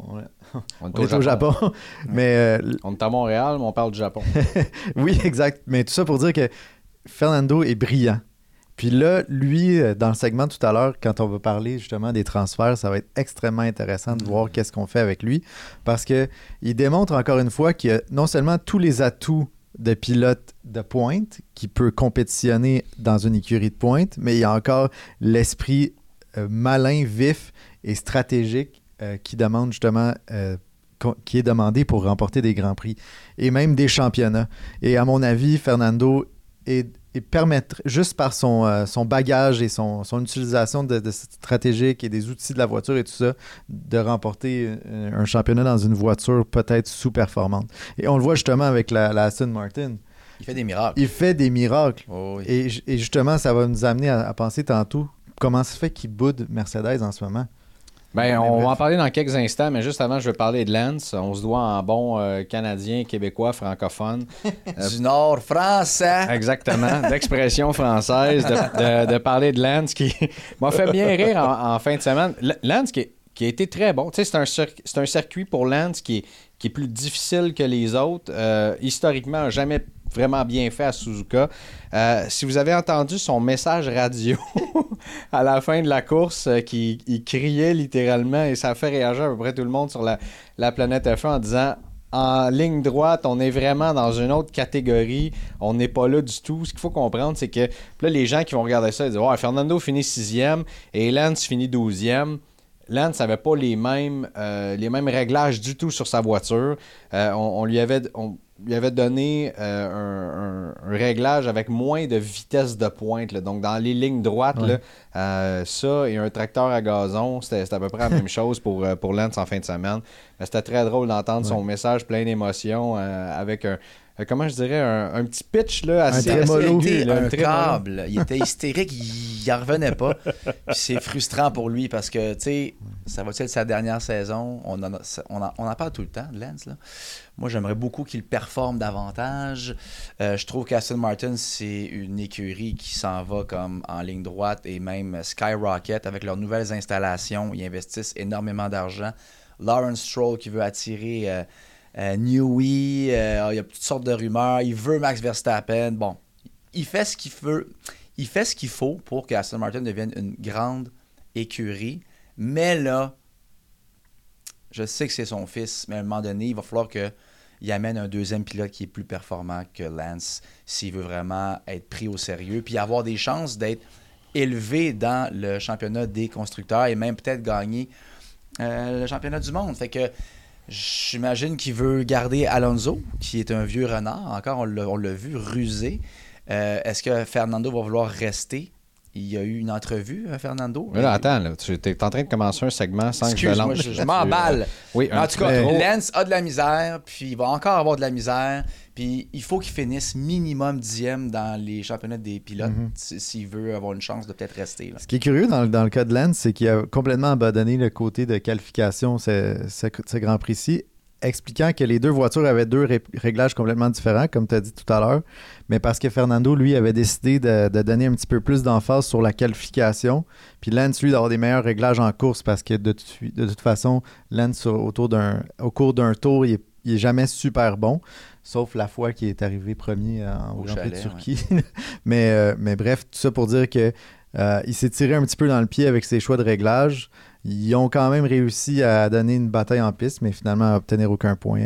est au Japon. Mais, on est à Montréal, mais on parle du Japon. Oui, exact. Mais tout ça pour dire que Fernando est brillant. Puis là, lui, dans le segment tout à l'heure, quand on va parler justement des transferts, ça va être extrêmement intéressant de voir qu'est-ce qu'on fait avec lui. Parce qu'il démontre encore une fois qu'il a non seulement tous les atouts de pilote de pointe qui peut compétitionner dans une écurie de pointe, mais il y a encore l'esprit malin, vif et stratégique qui demande justement qui est demandé pour remporter des grands prix et même des championnats. Et à mon avis, Fernando permettre juste par son bagage et son utilisation de stratégique et des outils de la voiture et tout ça, de remporter un championnat dans une voiture peut-être sous-performante. Et on le voit justement avec la Aston Martin. Il fait des miracles. Il fait des miracles. Oh oui. Et justement, ça va nous amener à penser tantôt comment ça fait qu'il boude Mercedes en ce moment. Ben, on va en parler dans quelques instants, mais juste avant, je vais parler de Lance. On se doit en bon Canadien, Québécois, francophone. Du Nord français. Exactement, d'expression française, de parler de Lance qui m'a fait bien rire en fin de semaine. Lance qui a été très bon. Tu sais, c'est un circuit pour Lance qui est plus difficile que les autres. Historiquement, jamais vraiment bien fait à Suzuka. Si vous avez entendu son message radio à la fin de la course, il criait littéralement et ça a fait réagir à peu près tout le monde sur la planète F1 en disant en ligne droite, on est vraiment dans une autre catégorie, on n'est pas là du tout. Ce qu'il faut comprendre, c'est que là, les gens qui vont regarder ça, ils disent ouais, Fernando finit 6e et Lance finit 12e. Lance n'avait pas les mêmes réglages du tout sur sa voiture. On lui avait donné un réglage avec moins de vitesse de pointe. Là. Donc, dans les lignes droites, là, ça et un tracteur à gazon, c'était à peu près la même chose pour Lance en fin de semaine. Mais c'était très drôle d'entendre son message plein d'émotions avec comment je dirais, un petit pitch là, assez trémolo. aigu, là, Un trémolo. câble. Il était hystérique, il en revenait pas. Puis c'est frustrant pour lui parce que, tu sais, ça va être sa dernière saison. On en parle tout le temps de Lance, là. Moi, j'aimerais beaucoup qu'il performe davantage. Je trouve qu'Aston Martin, c'est une écurie qui s'en va comme en ligne droite et même skyrocket avec leurs nouvelles installations. Ils investissent énormément d'argent. Lawrence Stroll qui veut attirer Newey, il y a toutes sortes de rumeurs. Il veut Max Verstappen. Bon, il fait ce qu'il veut. Il fait ce qu'il faut pour que Aston Martin devienne une grande écurie. Mais là, je sais que c'est son fils, mais à un moment donné, il va falloir qu'il amène un deuxième pilote qui est plus performant que Lance s'il veut vraiment être pris au sérieux puis avoir des chances d'être élevé dans le championnat des constructeurs et même peut-être gagner le championnat du monde. Fait que j'imagine qu'il veut garder Alonso, qui est un vieux renard. Encore, on l'a vu rusé. Est-ce que Fernando va vouloir rester? Il y a eu une entrevue, Fernando. Mais là, attends, là, tu es en train de commencer un segment sans que je Excuse-moi, lance. je m'emballe. Oui, En tout cas, trop. Lance a de la misère, puis il va encore avoir de la misère, puis il faut qu'il finisse minimum 10e dans les championnats des pilotes s'il veut avoir une chance de peut-être rester. Là. Ce qui est curieux dans le cas de Lance, c'est qu'il a complètement abandonné le côté de qualification, ce Grand Prix-ci, expliquant que les deux voitures avaient deux réglages complètement différents, comme tu as dit tout à l'heure, mais parce que Fernando, lui, avait décidé de donner un petit peu plus d'emphase sur la qualification, puis Lance, lui, d'avoir des meilleurs réglages en course, parce que de toute façon, Lance, au cours d'un tour, il est jamais super bon, sauf la fois qu'il est arrivé premier au Grand Prix de Turquie. Ouais. mais bref, tout ça pour dire que il s'est tiré un petit peu dans le pied avec ses choix de réglage. Ils ont quand même réussi à donner une bataille en piste, mais finalement à obtenir aucun point.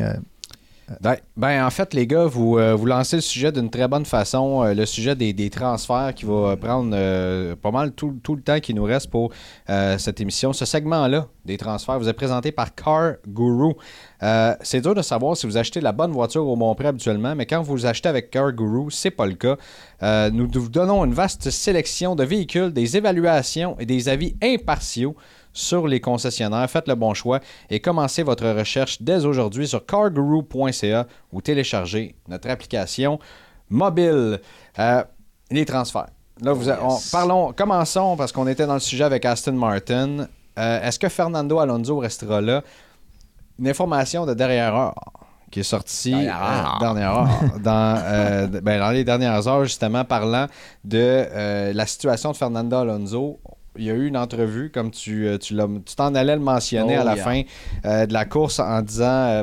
Ben, en fait, les gars, vous lancez le sujet d'une très bonne façon. Le sujet des transferts qui va prendre pas mal tout le temps qui nous reste pour cette émission. Ce segment-là des transferts vous est présenté par Car Guru. C'est dur de savoir si vous achetez la bonne voiture au bon prix habituellement, mais quand vous achetez avec Car Guru, c'est pas le cas. Nous vous donnons une vaste sélection de véhicules, des évaluations et des avis impartiaux sur les concessionnaires. Faites le bon choix et commencez votre recherche dès aujourd'hui sur carguru.ca ou téléchargez notre application mobile. Les transferts. Là, commençons parce qu'on était dans le sujet avec Aston Martin. Est-ce que Fernando Alonso restera là? Une information de dernière heure qui est sortie dans les dernières heures, justement, parlant de la situation de Fernando Alonso. Il y a eu une entrevue, comme tu t'en allais le mentionner à la fin de la course en disant,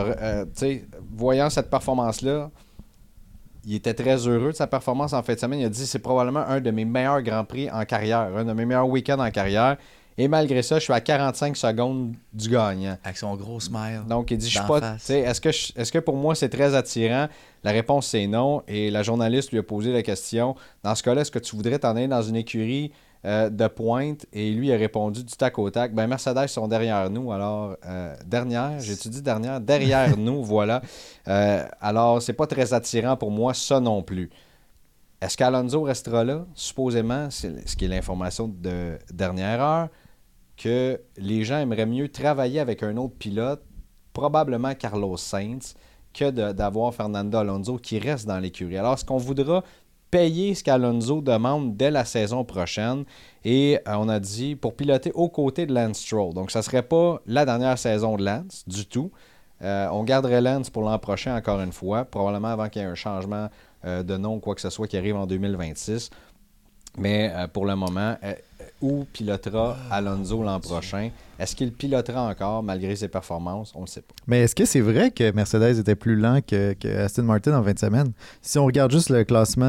voyant cette performance-là, il était très heureux de sa performance en fin de semaine. Il a dit, c'est probablement un de mes meilleurs Grands Prix en carrière, un de mes meilleurs week-ends en carrière. Et malgré ça, je suis à 45 secondes du gagnant. Avec son gros smile. Donc, il dit, je suis pas. Est-ce que pour moi, c'est très attirant? La réponse, c'est non. Et la journaliste lui a posé la question. Dans ce cas-là, est-ce que tu voudrais t'en aller dans une écurie de pointe? Et lui a répondu du tac au tac. Ben, Mercedes sont derrière nous. Alors, derrière nous, voilà. Alors, c'est pas très attirant pour moi, ça non plus. Est-ce qu'Alonso restera là? Supposément, c'est ce qui est l'information de dernière heure, que les gens aimeraient mieux travailler avec un autre pilote, probablement Carlos Sainz, que d'avoir Fernando Alonso qui reste dans l'écurie. Alors, est-ce qu'on voudra payer ce qu'Alonso demande dès la saison prochaine? Et on a dit, pour piloter aux côtés de Lance Stroll. Donc, ça ne serait pas la dernière saison de Lance, du tout. On garderait Lance pour l'an prochain, encore une fois, probablement avant qu'il y ait un changement de nom, quoi que ce soit, qui arrive en 2026. Mais pour le moment, où pilotera Alonso l'an prochain? Est-ce qu'il pilotera encore malgré ses performances? On ne sait pas. Mais est-ce que c'est vrai que Mercedes était plus lent que Aston Martin en 20 semaines? Si on regarde juste le classement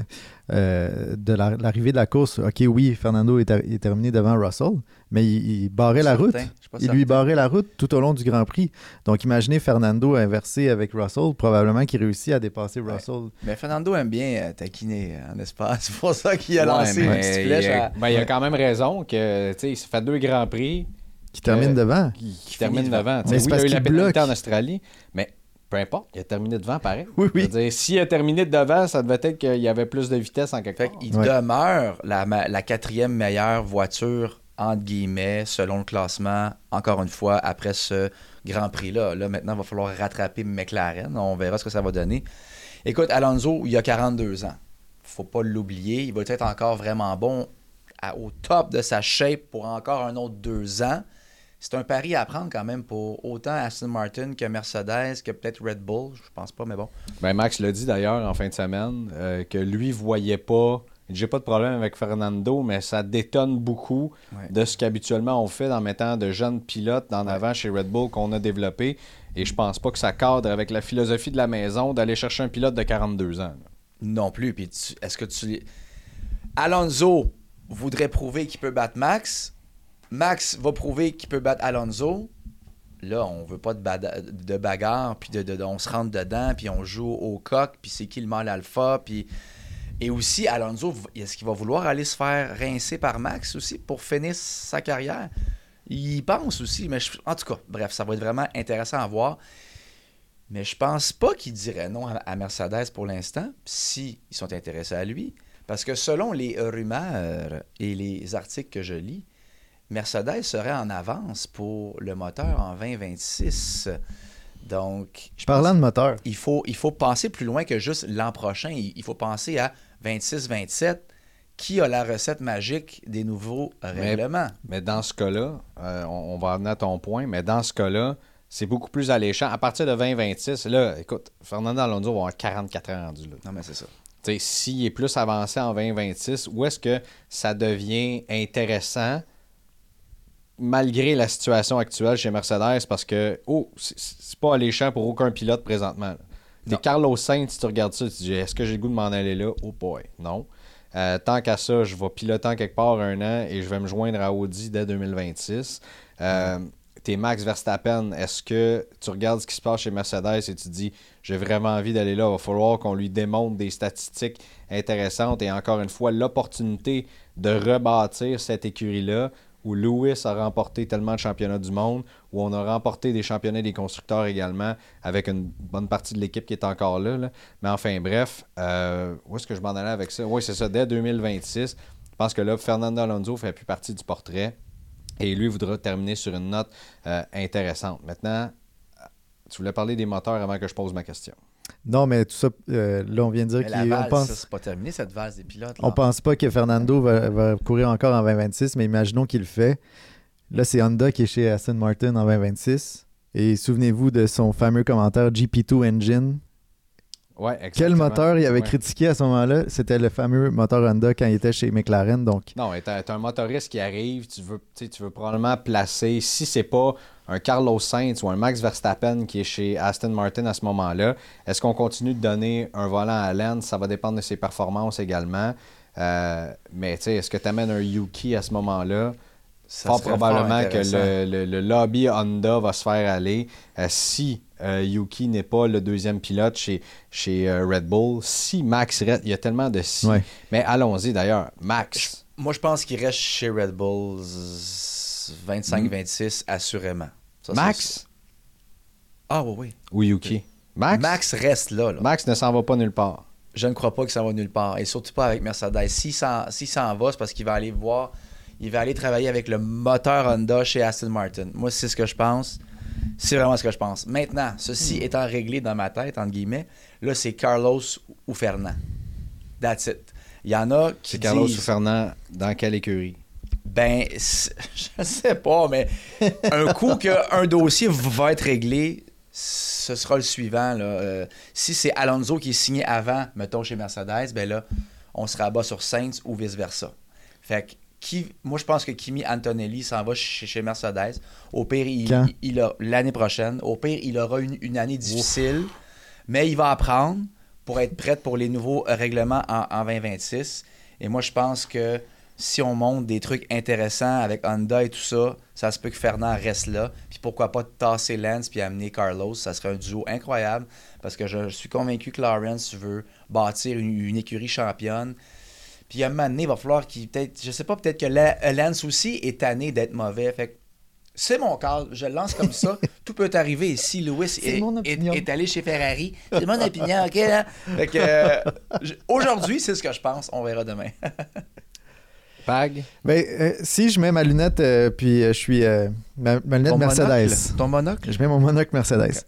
de l'arrivée de la course, OK, oui, Fernando est terminé devant Russell, mais il barrait la route. Il lui barrait la route tout au long du Grand Prix. Donc, imaginez Fernando inversé avec Russell, probablement qu'il réussit à dépasser Russell. Mais Fernando aime bien taquiner, n'est-ce pas? C'est pour ça qu'il a lancé une petite flèche. Il a quand même raison que, ça fait 2 Grands Prix qui termine devant. Qui termine devant. Mais c'est parce qu'il bloque en Australie, mais peu importe, il a terminé devant pareil. Oui. Je veux dire, s'il a terminé devant, ça devait être qu'il y avait plus de vitesse en quelque part. Il demeure la 4e meilleure voiture entre guillemets, selon le classement, encore une fois, après ce Grand Prix-là. Là, maintenant, il va falloir rattraper McLaren. On verra ce que ça va donner. Écoute, Alonso, il a 42 ans. Faut pas l'oublier. Il va être encore vraiment bon au top de sa shape pour encore un autre 2 ans. C'est un pari à prendre quand même pour autant Aston Martin que Mercedes, que peut-être Red Bull. Je pense pas, mais bon. Ben Max l'a dit d'ailleurs en fin de semaine que lui voyait pas. J'ai pas de problème avec Fernando, mais ça détonne beaucoup de ce qu'habituellement on fait en mettant de jeunes pilotes en avant chez Red Bull qu'on a développé. Et je pense pas que ça cadre avec la philosophie de la maison d'aller chercher un pilote de 42 ans. Là. Non plus. Puis est-ce que tu... Alonso voudrait prouver qu'il peut battre Max. Max va prouver qu'il peut battre Alonso. Là, on veut pas de bagarre, puis on se rentre dedans, puis on joue au coq, puis c'est qui le mâle alpha, puis... Et aussi, Alonso, est-ce qu'il va vouloir aller se faire rincer par Max aussi pour finir sa carrière? Il pense aussi, mais en tout cas, bref, ça va être vraiment intéressant à voir. Mais je pense pas qu'il dirait non à Mercedes pour l'instant, s'ils sont intéressés à lui. Parce que selon les rumeurs et les articles que je lis, Mercedes serait en avance pour le moteur en 2026. Donc, Parlant de moteur, il faut penser plus loin que juste l'an prochain. Il faut penser à 26-27. Qui a la recette magique des nouveaux règlements? Mais dans ce cas-là, on va revenir à ton point, mais dans ce cas-là, c'est beaucoup plus alléchant. À partir de 2026, là, écoute, Fernando Alonso va avoir 44 ans rendu là. Non, mais c'est ça. T'sais, s'il est plus avancé en 2026, où est-ce que ça devient intéressant malgré la situation actuelle chez Mercedes? Parce que, c'est pas alléchant pour aucun pilote présentement. T'es Carlos Sainz, si tu regardes ça, tu te dis, est-ce que j'ai le goût de m'en aller là? Oh boy, non. Tant qu'à ça, je vais piloter en quelque part 1 an et je vais me joindre à Audi dès 2026. T'es Max Verstappen, est-ce que tu regardes ce qui se passe chez Mercedes et tu te dis j'ai vraiment envie d'aller là, il va falloir qu'on lui démontre des statistiques intéressantes et encore une fois l'opportunité de rebâtir cette écurie-là où Lewis a remporté tellement de championnats du monde, où on a remporté des championnats des constructeurs également avec une bonne partie de l'équipe qui est encore là. Mais enfin bref, où est-ce que je m'en allais avec ça? Oui, c'est ça, dès 2026. Je pense que là, Fernando Alonso ne fait plus partie du portrait. Et lui voudra terminer sur une note intéressante. Maintenant, tu voulais parler des moteurs avant que je pose ma question. non, mais tout ça, là, on vient de dire Mais qu'on pense... ça, c'est pas terminé, cette valse des pilotes. Là. On pense pas que Fernando va courir encore en 2026, mais imaginons qu'il le fait. Là, c'est Honda qui est chez Aston Martin en 2026. Et souvenez-vous de son fameux commentaire GP2 Engine. Ouais, exactement. Quel moteur il avait critiqué à ce moment-là? C'était le fameux moteur Honda quand il était chez McLaren. Donc... Non, t'as un motoriste qui arrive, tu veux probablement placer, si c'est pas un Carlos Sainz ou un Max Verstappen qui est chez Aston Martin à ce moment-là, est-ce qu'on continue de donner un volant à Lance? Ça va dépendre de ses performances également. Mais est-ce que tu amènes un Yuki à ce moment-là? Fort probablement que le lobby Honda va se faire aller. Si Yuki n'est pas le deuxième pilote chez Red Bull, si Max reste, il y a tellement de si. Ouais. Mais allons-y d'ailleurs, Max. Moi, je pense qu'il reste chez Red Bull 25-26, assurément. Ça, Max? Ah oui. Ou Yuki? Max? Max reste là. Max ne s'en va pas nulle part. Je ne crois pas qu'il s'en va nulle part. Et surtout pas avec Mercedes. S'il s'en va, c'est parce qu'il va aller voir... Il va aller travailler avec le moteur Honda chez Aston Martin. Moi, c'est ce que je pense. C'est vraiment ce que je pense. Maintenant, ceci étant réglé dans ma tête, entre guillemets, là, c'est Carlos ou Fernand. That's it. Il y en a qui C'est Carlos disent... ou Fernand, dans quelle écurie? Ben, je sais pas, mais un coup qu'un dossier va être réglé, ce sera le suivant. Là. Si c'est Alonso qui est signé avant, mettons, chez Mercedes, ben là, on se rabat sur Sainz ou vice-versa. Fait que moi, je pense que Kimi Antonelli s'en va chez Mercedes. Au pire, il a l'année prochaine. Au pire, il aura une année difficile, mais il va apprendre pour être prêt pour les nouveaux règlements en 2026. Et moi, je pense que si on monte des trucs intéressants avec Honda et tout ça, ça se peut que Fernand reste là. Puis pourquoi pas tasser Lance puis amener Carlos. Ça serait un duo incroyable parce que je suis convaincu que Lawrence veut bâtir une écurie championne. Puis à un moment donné, il va falloir qu'il peut-être... Je sais pas, peut-être que Lance aussi est tanné d'être mauvais. Fait que c'est mon cas. Je le lance comme ça. Tout peut arriver. Si Lewis est allé chez Ferrari, c'est mon opinion, OK? Là? Fait que aujourd'hui, c'est ce que je pense. On verra demain. Pag. Si je mets ma lunette, puis je suis... ma lunette Ton Mercedes. monocle? Ton monocle? Je mets mon monocle Mercedes. Ok.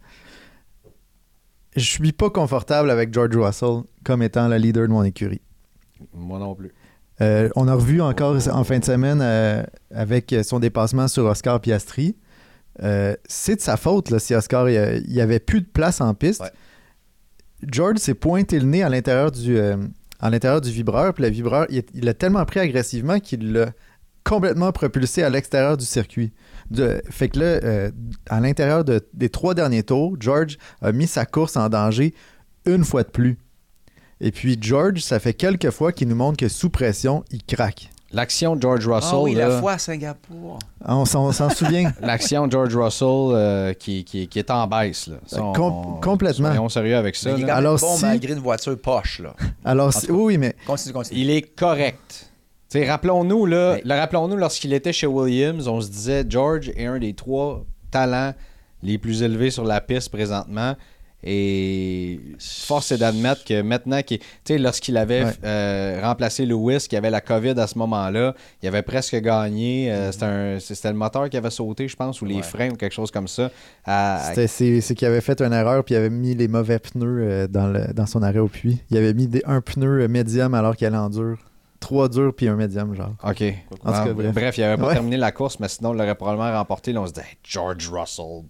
Je suis pas confortable avec George Russell comme étant le leader de mon écurie. Moi non plus. On a revu encore en fin de semaine avec son dépassement sur Oscar Piastri. C'est de sa faute là, si Oscar il y avait plus de place en piste. Ouais. George s'est pointé le nez à l'intérieur du vibreur, puis le vibreur, il l'a tellement pris agressivement qu'il l'a complètement propulsé à l'extérieur du circuit. Fait que là, à l'intérieur des 3 derniers tours, George a mis sa course en danger une fois de plus. Et puis George, ça fait quelques fois qu'il nous montre que sous pression, il craque. L'action de George Russell. Ah oui, là, la fois à Singapour. On s'en souvient. L'action de George Russell qui est en baisse. Là. Ça, Complètement. Soyons sérieux avec ça. Mais il est là. quand même Alors, bon si- malgré une voiture poche, là. Alors, En tout cas. oui, mais Continue. Il est correct. T'sais, rappelons-nous, là, Mais- rappelons-nous lorsqu'il était chez Williams, on se disait George est un des 3 talents les plus élevés sur la piste présentement. Et force est d'admettre que maintenant, lorsqu'il avait remplacé Lewis, qui avait la COVID à ce moment-là, il avait presque gagné. C'était le moteur qui avait sauté, je pense, ou les freins ou quelque chose comme ça. c'est qu'il avait fait une erreur puis il avait mis les mauvais pneus dans son arrêt au puits. Il avait mis un pneu médium alors qu'il allait en dur. 3 durs puis un médium, genre. OK. En tout cas, bref. Il n'avait pas Ouais. terminé la course, mais sinon, il l'aurait probablement remporté. Là, on se dit hey, George Russell.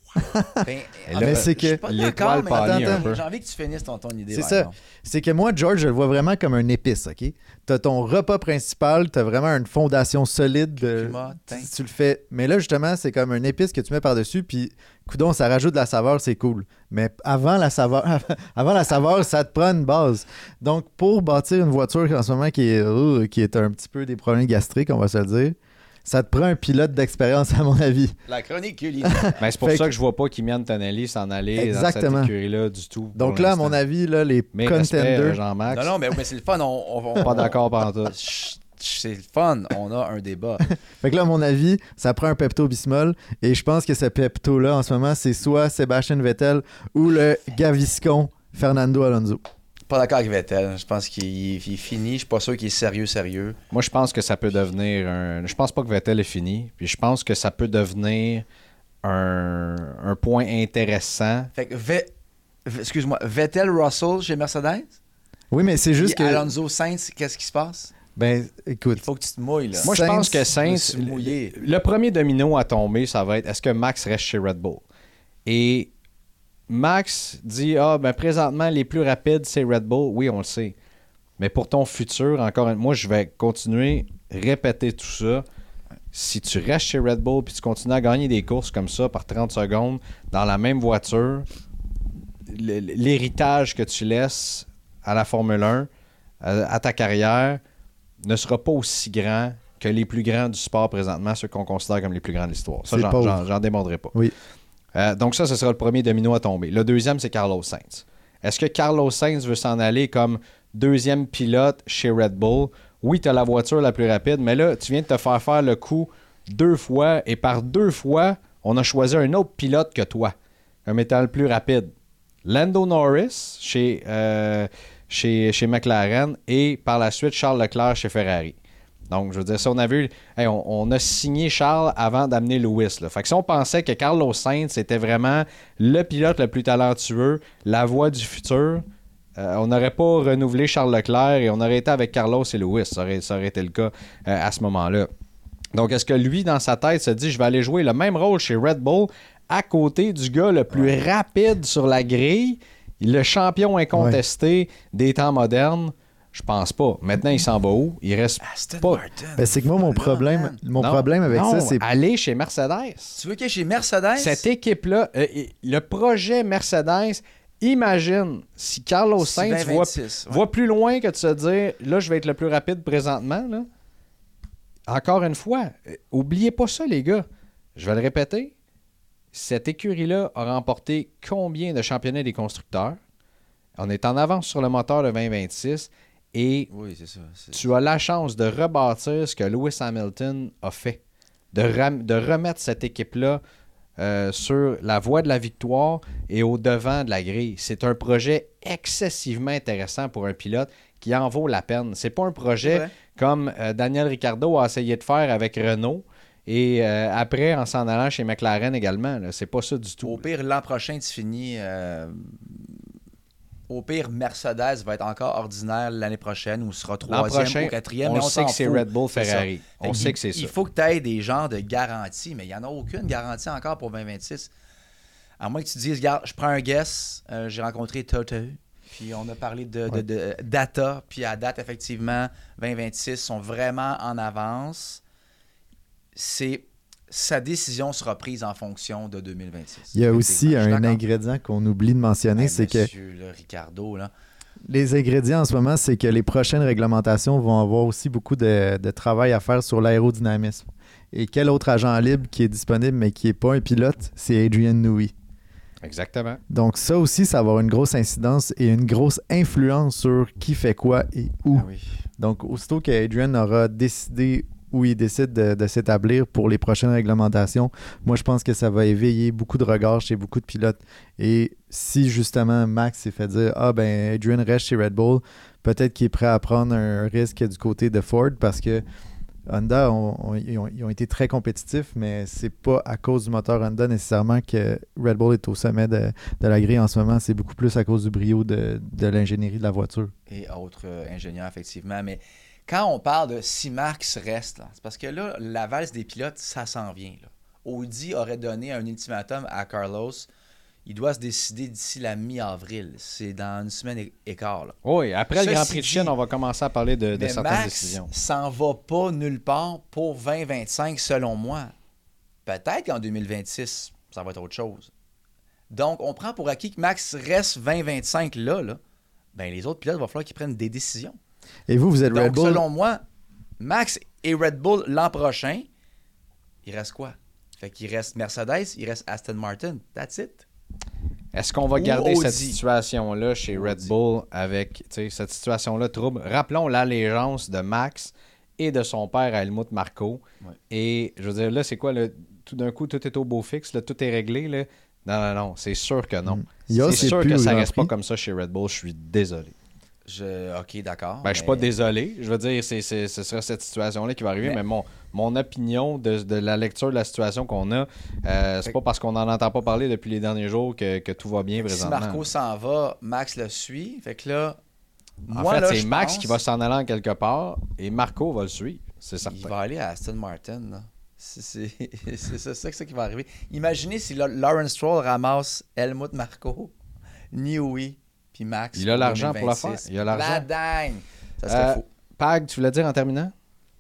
Mais c'est que- Je suis pas l'étoile d'accord, mais pâlit un attends, peu. j'ai envie que tu finisses ton idée. C'est par ça. exemple. C'est que moi, George, je le vois vraiment comme un épice, OK? T'as ton repas principal, t'as vraiment une fondation solide. Curcuma, thym. Tu le fais. Mais là, justement, c'est comme un épice que tu mets par-dessus, puis, coudonc, ça rajoute de la saveur, c'est cool. Mais avant la saveur, ça te prend une base. Donc, pour bâtir une voiture en ce moment qui est un petit peu des problèmes gastriques, on va se le dire, ça te prend un pilote d'expérience, à mon avis. La chronique culinaire. Ben, c'est pour Fait ça que- que je vois pas Kimi Antonelli s'en aller Exactement. dans cette écurie-là du tout. Donc pour là, à mon l'instant. avis, là, les Mais respect, contenders... Jean-Max. Non, mais c'est le fun. Pas d'accord par tout. C'est le fun. On a un débat. Fait que là, à mon avis, ça prend un Pepto-Bismol. Et je pense que ce Pepto-là, en ce moment, c'est soit Sébastien Vettel ou le Gaviscon Fernando Alonso. Pas d'accord avec Vettel. Je pense qu'il est fini. Je suis pas sûr qu'il est sérieux. Moi, je pense que ça peut devenir un... Je pense pas que Vettel est fini. Puis je pense que ça peut devenir un point intéressant. Fait que excuse-moi, Vettel-Russell chez Mercedes? Oui, mais c'est juste Puis que... Alonso-Sainz, qu'est-ce qui se passe? Ben, écoute, Il faut que tu te mouilles, là. Moi, je pense que Je me Sainz... suis mouillé. Le premier domino à tomber, ça va être est-ce que Max reste chez Red Bull? Et Max dit présentement, les plus rapides, c'est Red Bull. Oui, on le sait. Mais pour ton futur, moi, je vais continuer à répéter tout ça. Si tu restes chez Red Bull puis tu continues à gagner des courses comme ça par 30 secondes dans la même voiture, l'héritage que tu laisses à la Formule 1, à ta carrière, ne sera pas aussi grand que les plus grands du sport présentement, ceux qu'on considère comme les plus grands de l'histoire. Ça, C'est pauvre. j'en démordrai pas. Oui. Donc ça, ce sera le premier domino à tomber. Le deuxième, c'est Carlos Sainz. Est-ce que Carlos Sainz veut s'en aller comme deuxième pilote chez Red Bull? Oui, tu as la voiture la plus rapide, mais là, tu viens de te faire le coup 2 fois, et par 2 fois, on a choisi un autre pilote que toi, comme étant le plus rapide. Lando Norris chez McLaren et par la suite Charles Leclerc chez Ferrari. Donc, je veux dire, si on a vu, on a signé Charles avant d'amener Lewis. Là. Fait que si on pensait que Carlos Sainz était vraiment le pilote le plus talentueux, la voie du futur, on n'aurait pas renouvelé Charles Leclerc et on aurait été avec Carlos et Lewis. Ça aurait été le cas à ce moment-là. Donc, est-ce que lui, dans sa tête, se dit, je vais aller jouer le même rôle chez Red Bull à côté du gars le plus rapide sur la grille, le champion incontesté des temps modernes? Je pense pas. Maintenant, il s'en va où? Il reste Aston pas... Martin. Ben, c'est que moi, mon problème avec ça, c'est... aller chez Mercedes. Tu veux qu'il y ait chez Mercedes? Cette équipe-là, le projet Mercedes, imagine si Carlos Sainz 2026, voit plus loin que de se dire, là, je vais être le plus rapide présentement. Là. Encore une fois, oubliez pas ça, les gars. Je vais le répéter. Cette écurie-là a remporté combien de championnats des constructeurs? On est en avance sur le moteur de 2026 et Oui, c'est ça. tu as la chance de rebâtir ce que Lewis Hamilton a fait, de remettre cette équipe-là sur la voie de la victoire et au devant de la grille. C'est un projet excessivement intéressant pour un pilote qui en vaut la peine. C'est pas un projet comme Daniel Ricciardo a essayé de faire avec Renault. Et après, en s'en allant chez McLaren également, là, c'est pas ça du tout. Au pire, l'an prochain, tu finis... Au pire, Mercedes va être encore ordinaire l'année prochaine ou sera troisième ou quatrième. On mais sait que c'est Red Bull Ferrari. On sait que c'est ça. Il faut que tu aies des genres de garantie, mais il n'y en a aucune garantie encore pour 2026. À moins que tu dises, regarde, je prends un guess, j'ai rencontré Toto, puis on a parlé de data, puis à date, effectivement, 2026 sont vraiment en avance. Sa décision sera prise en fonction de 2026. Il y a aussi un ingrédient qu'on oublie de mentionner, c'est que le Ricciardo, là. Les ingrédients en ce moment, c'est que les prochaines réglementations vont avoir aussi beaucoup de travail à faire sur l'aérodynamisme. Et quel autre agent libre qui est disponible mais qui n'est pas un pilote, c'est Adrian Newey. Exactement. Donc ça aussi, ça va avoir une grosse incidence et une grosse influence sur qui fait quoi et où. Ah oui. Donc aussitôt qu'Adrian aura décidé où il décide de s'établir pour les prochaines réglementations, moi je pense que ça va éveiller beaucoup de regards chez beaucoup de pilotes. Et si justement Max s'est fait dire « Ah ben Adrian reste chez Red Bull », peut-être qu'il est prêt à prendre un risque du côté de Ford parce que Honda, ils ont été très compétitifs, mais c'est pas à cause du moteur Honda nécessairement que Red Bull est au sommet de la grille en ce moment. C'est beaucoup plus à cause du brio de l'ingénierie de la voiture. Et autres ingénieurs, effectivement. Mais quand on parle de si Max reste, là, c'est parce que là, la valse des pilotes, ça s'en vient. Là. Audi aurait donné un ultimatum à Carlos. Il doit se décider d'ici la mi-avril. C'est dans une semaine et quart. Là. Oui, après le Grand Prix de Chine, on va commencer à parler de certaines Max décisions. S'en va pas nulle part pour 2025, selon moi. Peut-être qu'en 2026, ça va être autre chose. Donc, on prend pour acquis que Max reste 2025 là. Ben, les autres pilotes, il va falloir qu'ils prennent des décisions. Et vous êtes Donc, Red Bull. selon moi, Max et Red Bull l'an prochain, il reste quoi? Fait qu'il reste Mercedes, il reste Aston Martin. That's it. Est-ce qu'on va Ou garder Audi. cette situation-là chez Red Audi. Bull avec cette situation-là trouble? Rappelons l'allégeance de Max et de son père Helmut Marko. Ouais. Et je veux dire, là, c'est quoi? Là, tout d'un coup, tout est au beau fixe, là, tout est réglé. Là. Non, c'est sûr que non. Yas, C'est sûr plus que au ça Grand reste pas Prix. comme ça chez Red Bull. Je suis désolé. OK, d'accord. Ben, je suis pas désolé. Je veux dire, ce sera cette situation-là qui va arriver, mais mon opinion de la lecture de la situation qu'on a, c'est pas parce qu'on n'en entend pas parler depuis les derniers jours que tout va bien Si présentement. Marco s'en va, Max le suit. Fait que là, En moi, fait, là, c'est je Max pense qui va s'en aller en quelque part et Marco va le suivre. C'est il certain. va aller à Aston Martin. Là. C'est ça qui va arriver. Imaginez si Lawrence Stroll ramasse Helmut Marko, Newey, puis Max. Il a pour l'argent pour le 2026. faire. Il a l'argent. La dingue! Ça serait fou. Pag, tu voulais dire en terminant?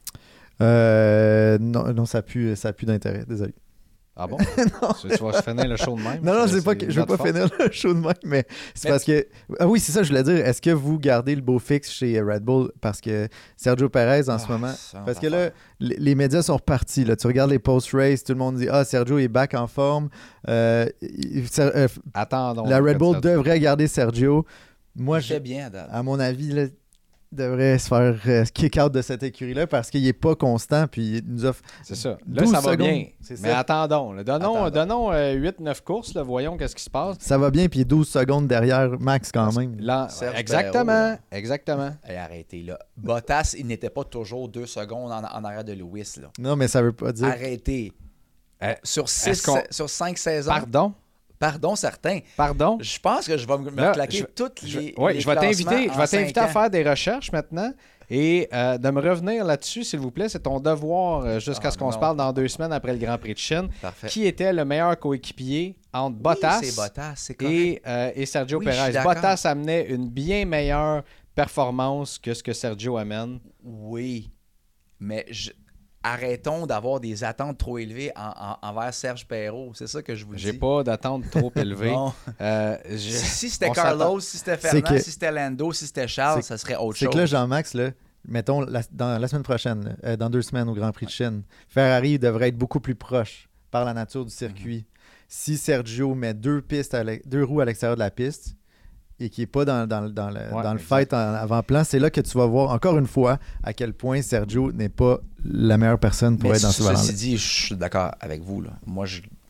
Non, ça pue d'intérêt, désolé. Ah bon? Tu vas finir le show de même? Non, c'est pas que je veux pas finir le show de même, mais c'est parce que... Ah oui, c'est ça, je voulais dire. Est-ce que vous gardez le beau fixe chez Red Bull? Parce que Sergio Perez, en ce moment... Parce que là, les médias sont repartis. Là. Tu regardes les post-race, tout le monde dit « Ah, Sergio est back en forme. Attendons. La Red Bull devrait garder Sergio. » Moi, Il fait bien à date. à mon avis, là, devrait se faire kick-out de cette écurie-là parce qu'il n'est pas constant puis il nous offre C'est ça. Là, 12 ça va secondes. bien. C'est Mais ça. attendons. Là. Donnons 8-9 courses. Là. Voyons qu'est-ce qui se passe. Ça va bien, puis il est 12 secondes derrière Max quand même. Serge Exactement. Perrault, Exactement. Hey, arrêtez là. Bottas, il n'était pas toujours 2 secondes en arrière de Lewis. Là. Non, mais ça veut pas dire... Arrêtez. Sur est-ce qu'on- 5 saisons. Pardon. Certains. Pardon. Je pense que je vais me Là, claquer toutes les. Oui, les je vais t'inviter classements en 5 à ans. faire des recherches maintenant et de me revenir là-dessus, s'il vous plaît. C'est ton devoir jusqu'à ce qu'on non. se parle dans 2 semaines après le Grand Prix de Chine. Parfait. Qui était le meilleur coéquipier entre Oui, Bottas, c'est Bottas, c'est correct. et Sergio Oui, je suis Perez? d'accord. Bottas amenait une bien meilleure performance que ce que Sergio amène. Oui. Mais arrêtons d'avoir des attentes trop élevées envers Serge Perrault. C'est ça que je vous dis. J'ai pas d'attente trop élevée. Non. Si c'était on Carlos, si c'était C'est Fernand, que- si c'était Lando, si c'était Charles, ça serait autre C'est chose. que là, Jean-Max, là, mettons, dans la semaine prochaine, dans 2 semaines au Grand Prix de Chine, Ferrari devrait être beaucoup plus proche par la nature du circuit. Si Sergio met 2 roues à l'extérieur de la piste et qui n'est pas dans le fight en avant-plan, c'est là que tu vas voir encore une fois à quel point Sergio n'est pas la meilleure personne pour Mais être dans ce ceci volant-là. dit, je suis d'accord avec vous. Là. Moi,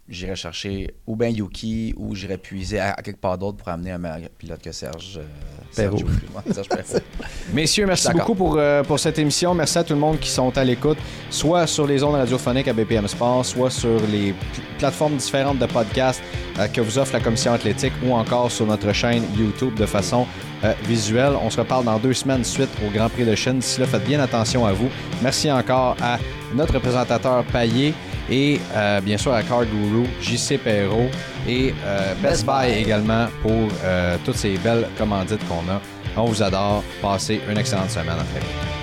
j'irai chercher ou bien Yuki ou j'irai puiser à quelque part d'autre pour amener un meilleur pilote que Serge Perrault. Serge Perrault. Messieurs, merci D'accord. beaucoup pour cette émission. Merci à tout le monde qui sont à l'écoute, soit sur les ondes radiophoniques à BPM Sport, soit sur les plateformes différentes de podcasts que vous offre la Commission athlétique ou encore sur notre chaîne YouTube de façon visuelle. On se reparle dans 2 semaines suite au Grand Prix de Chine. D'ici là, faites bien attention à vous. Merci encore à notre présentateur Payet et bien sûr à Car Guru, JC Perrault et Best Buy également pour toutes ces belles commandites qu'on a. On vous adore. Passez une excellente semaine. À très bientôt.